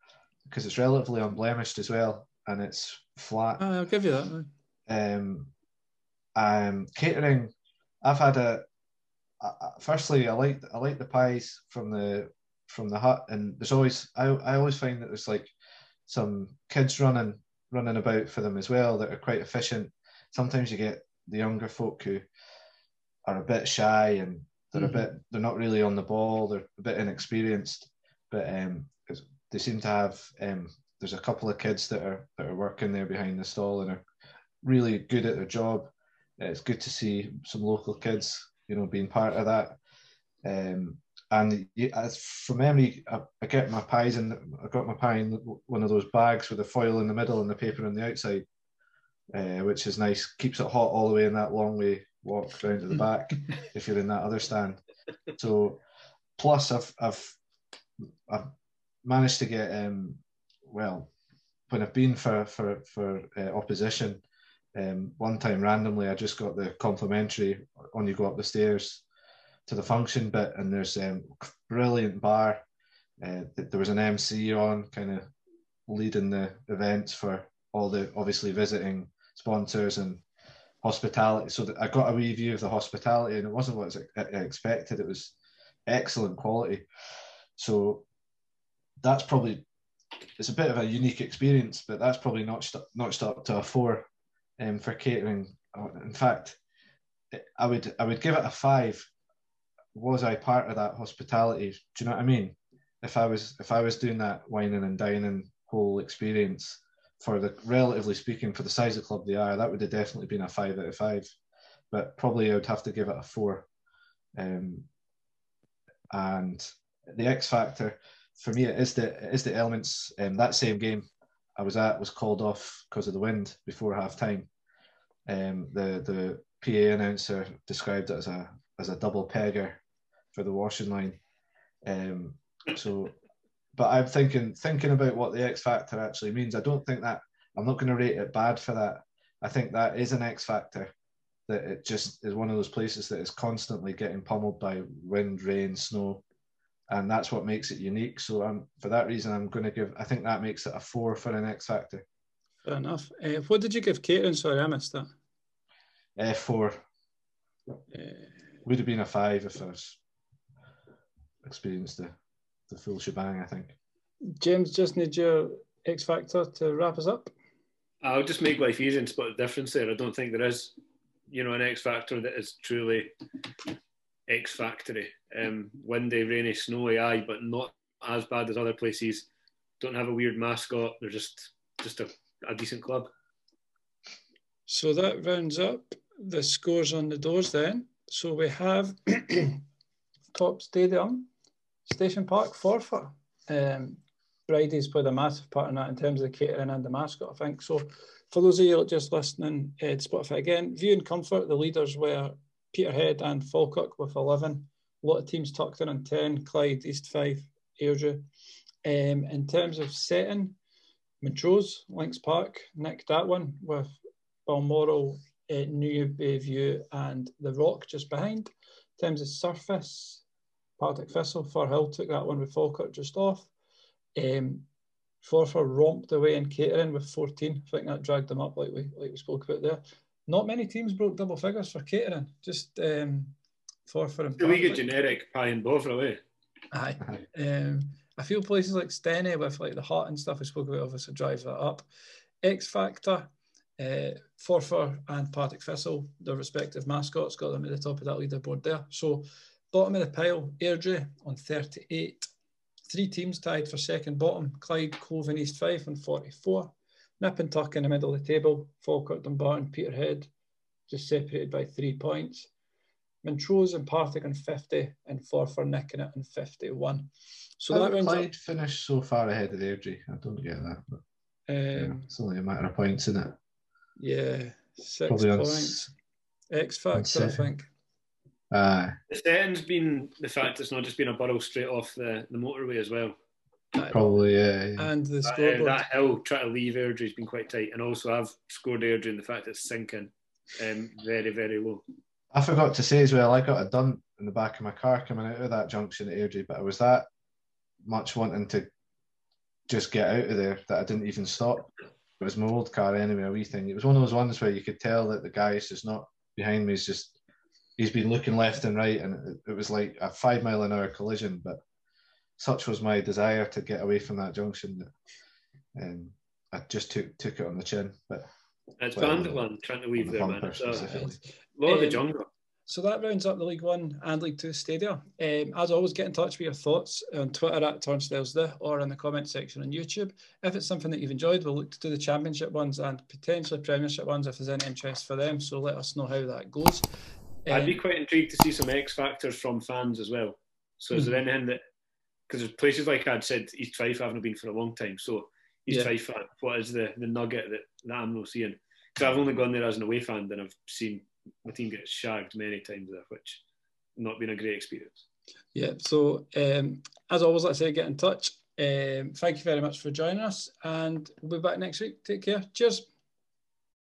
because it's relatively unblemished as well, and it's flat. Uh, I'll give you that, man. Um, um, catering, I've had a. I, firstly, I like I like the pies from the from the hut, and there's always I I always find that there's like some kids running running about for them as well that are quite efficient. Sometimes you get the younger folk who are a bit shy and they're mm-hmm. a bit they're not really on the ball. They're a bit inexperienced, but um, they seem to have. Um, there's a couple of kids that are that are working there behind the stall and are really good at their job. It's good to see some local kids, you know, being part of that. Um, and as from memory, I, I get my pies in. I got my pie in one of those bags with the foil in the middle and the paper on the outside, uh, which is nice. Keeps it hot all the way in that long way walk round to the back if you're in that other stand. So, plus I've I've I've managed to get um well when I've been for for for uh, opposition. Um, one time randomly, I just got the complimentary on you go up the stairs to the function bit, and there's a um, brilliant bar. Uh, there was an M C on, kind of leading the events for all the obviously visiting sponsors and hospitality. So that I got a wee view of the hospitality, and it wasn't what I expected. It was excellent quality. So that's probably it's a bit of a unique experience, but that's probably notched up, notched up to a four. Um, for catering. In fact, I would I would give it a five. Was I part of that hospitality? Do you know what I mean? If I was if I was doing that wining and dining whole experience for the relatively speaking for the size of club they are, that would have definitely been a five out of five. But probably I would have to give it a four. Um, and the X factor for me it is the it is the elements. Um, that same game I was at was called off because of the wind before half time. Um, the the P A announcer described it as a as a double pegger for the washing line. Um, so, but I'm thinking thinking about what the X factor actually means. I don't think that I'm not going to rate it bad for that. I think that is an X factor. That it just is one of those places that is constantly getting pummeled by wind, rain, snow. And that's what makes it unique. So um, for that reason, I'm going to give, I think that makes it a four for an X factor. Fair enough. Uh, what did you give catering? Sorry, I missed that. Uh, four. Uh, Would have been a five if I was experienced the, the full shebang, I think. James, just need your X factor to wrap us up. I'll just make life easy and split the difference there. I don't think there is, you know, an X factor that is truly X factory. Um, windy, rainy, snowy, aye, but not as bad as other places. Don't have a weird mascot. They're just just a, a decent club. So that rounds up the scores on the doors then. So we have Top Stadium, Station Park, Forfar. Um, Bridie's played a massive part in that in terms of the catering and the mascot, I think. So for those of you just listening uh, to Spotify again, View and Comfort, the leaders were Peterhead and Falkirk with eleven. A lot of teams tucked in on ten, Clyde, East five, Airdrie. Um, in terms of setting, Montrose, Links Park, nicked that one with Balmoral, uh, New Bayview and The Rock just behind. In terms of surface, Partick Thistle, Firhill took that one with Falkirk just off. Um, Forfar romped away in catering with fourteen. I think that dragged them up like we like we spoke about there. Not many teams broke double figures for catering. Just um, Forfar and Partick. We get generic pie and bother away. Aye. Um, I feel places like Steny with like the hut and stuff we spoke about obviously drives that up. X Factor, uh, Forfar and Partick Thistle, their respective mascots, got them at the top of that leaderboard there. So bottom of the pile, Airdrie on thirty-eight. Three teams tied for second bottom, Clyde, Cove and East five on forty-four. Nip and tuck in the middle of the table, Falkirk, Dumbarton, Peterhead, just separated by three points. Montrose and Partick on fifty and Forfar nicking it on fifty-one. So How that did rounds Clyde up. finish so far ahead of the Airdrie? I don't get that. But, um, yeah, it's only a matter of points, isn't it? Yeah, six Probably points. X Factor, I think. Uh, the setting's been the fact it's not just been a burrow straight off the, the motorway as well. Probably, yeah. yeah. And the That, scoreboard. uh, that hill trying to leave Airdrie's been quite tight, and also I've scored Airdrie in the fact it's sinking um, very, very low. I forgot to say as well, I got a dun in the back of my car coming out of that junction at Airdrie, but I was that much wanting to just get out of there that I didn't even stop. It was my old car anyway, a wee thing. It was one of those ones where you could tell that the guy is just not behind me. He's just, he's been looking left and right, and it, it was like a five mile an hour collision. But such was my desire to get away from that junction that um, I just took took it on the chin. But it's Banditland trying to weave there, man. So, a lot um, of the jungle. So that rounds up the League One and League Two stadia. Um, as always, get in touch with your thoughts on Twitter at TurnstileSthe or in the comment section on YouTube. If it's something that you've enjoyed, we'll look to do the Championship ones and potentially Premiership ones if there's any interest for them. So let us know how that goes. Um, I'd be quite intrigued to see some X factors from fans as well. So is mm-hmm. there anything that, because there's places like I'd said East Fife I haven't been for a long time. So East yeah. Fife, what is the, the nugget that, that I'm not seeing? Because I've only gone there as an away fan, and I've seen my team gets shagged many times there, which not been a great experience. Yeah, so um, as always, let's say get in touch. Um, thank you very much for joining us, and we'll be back next week. Take care. Cheers.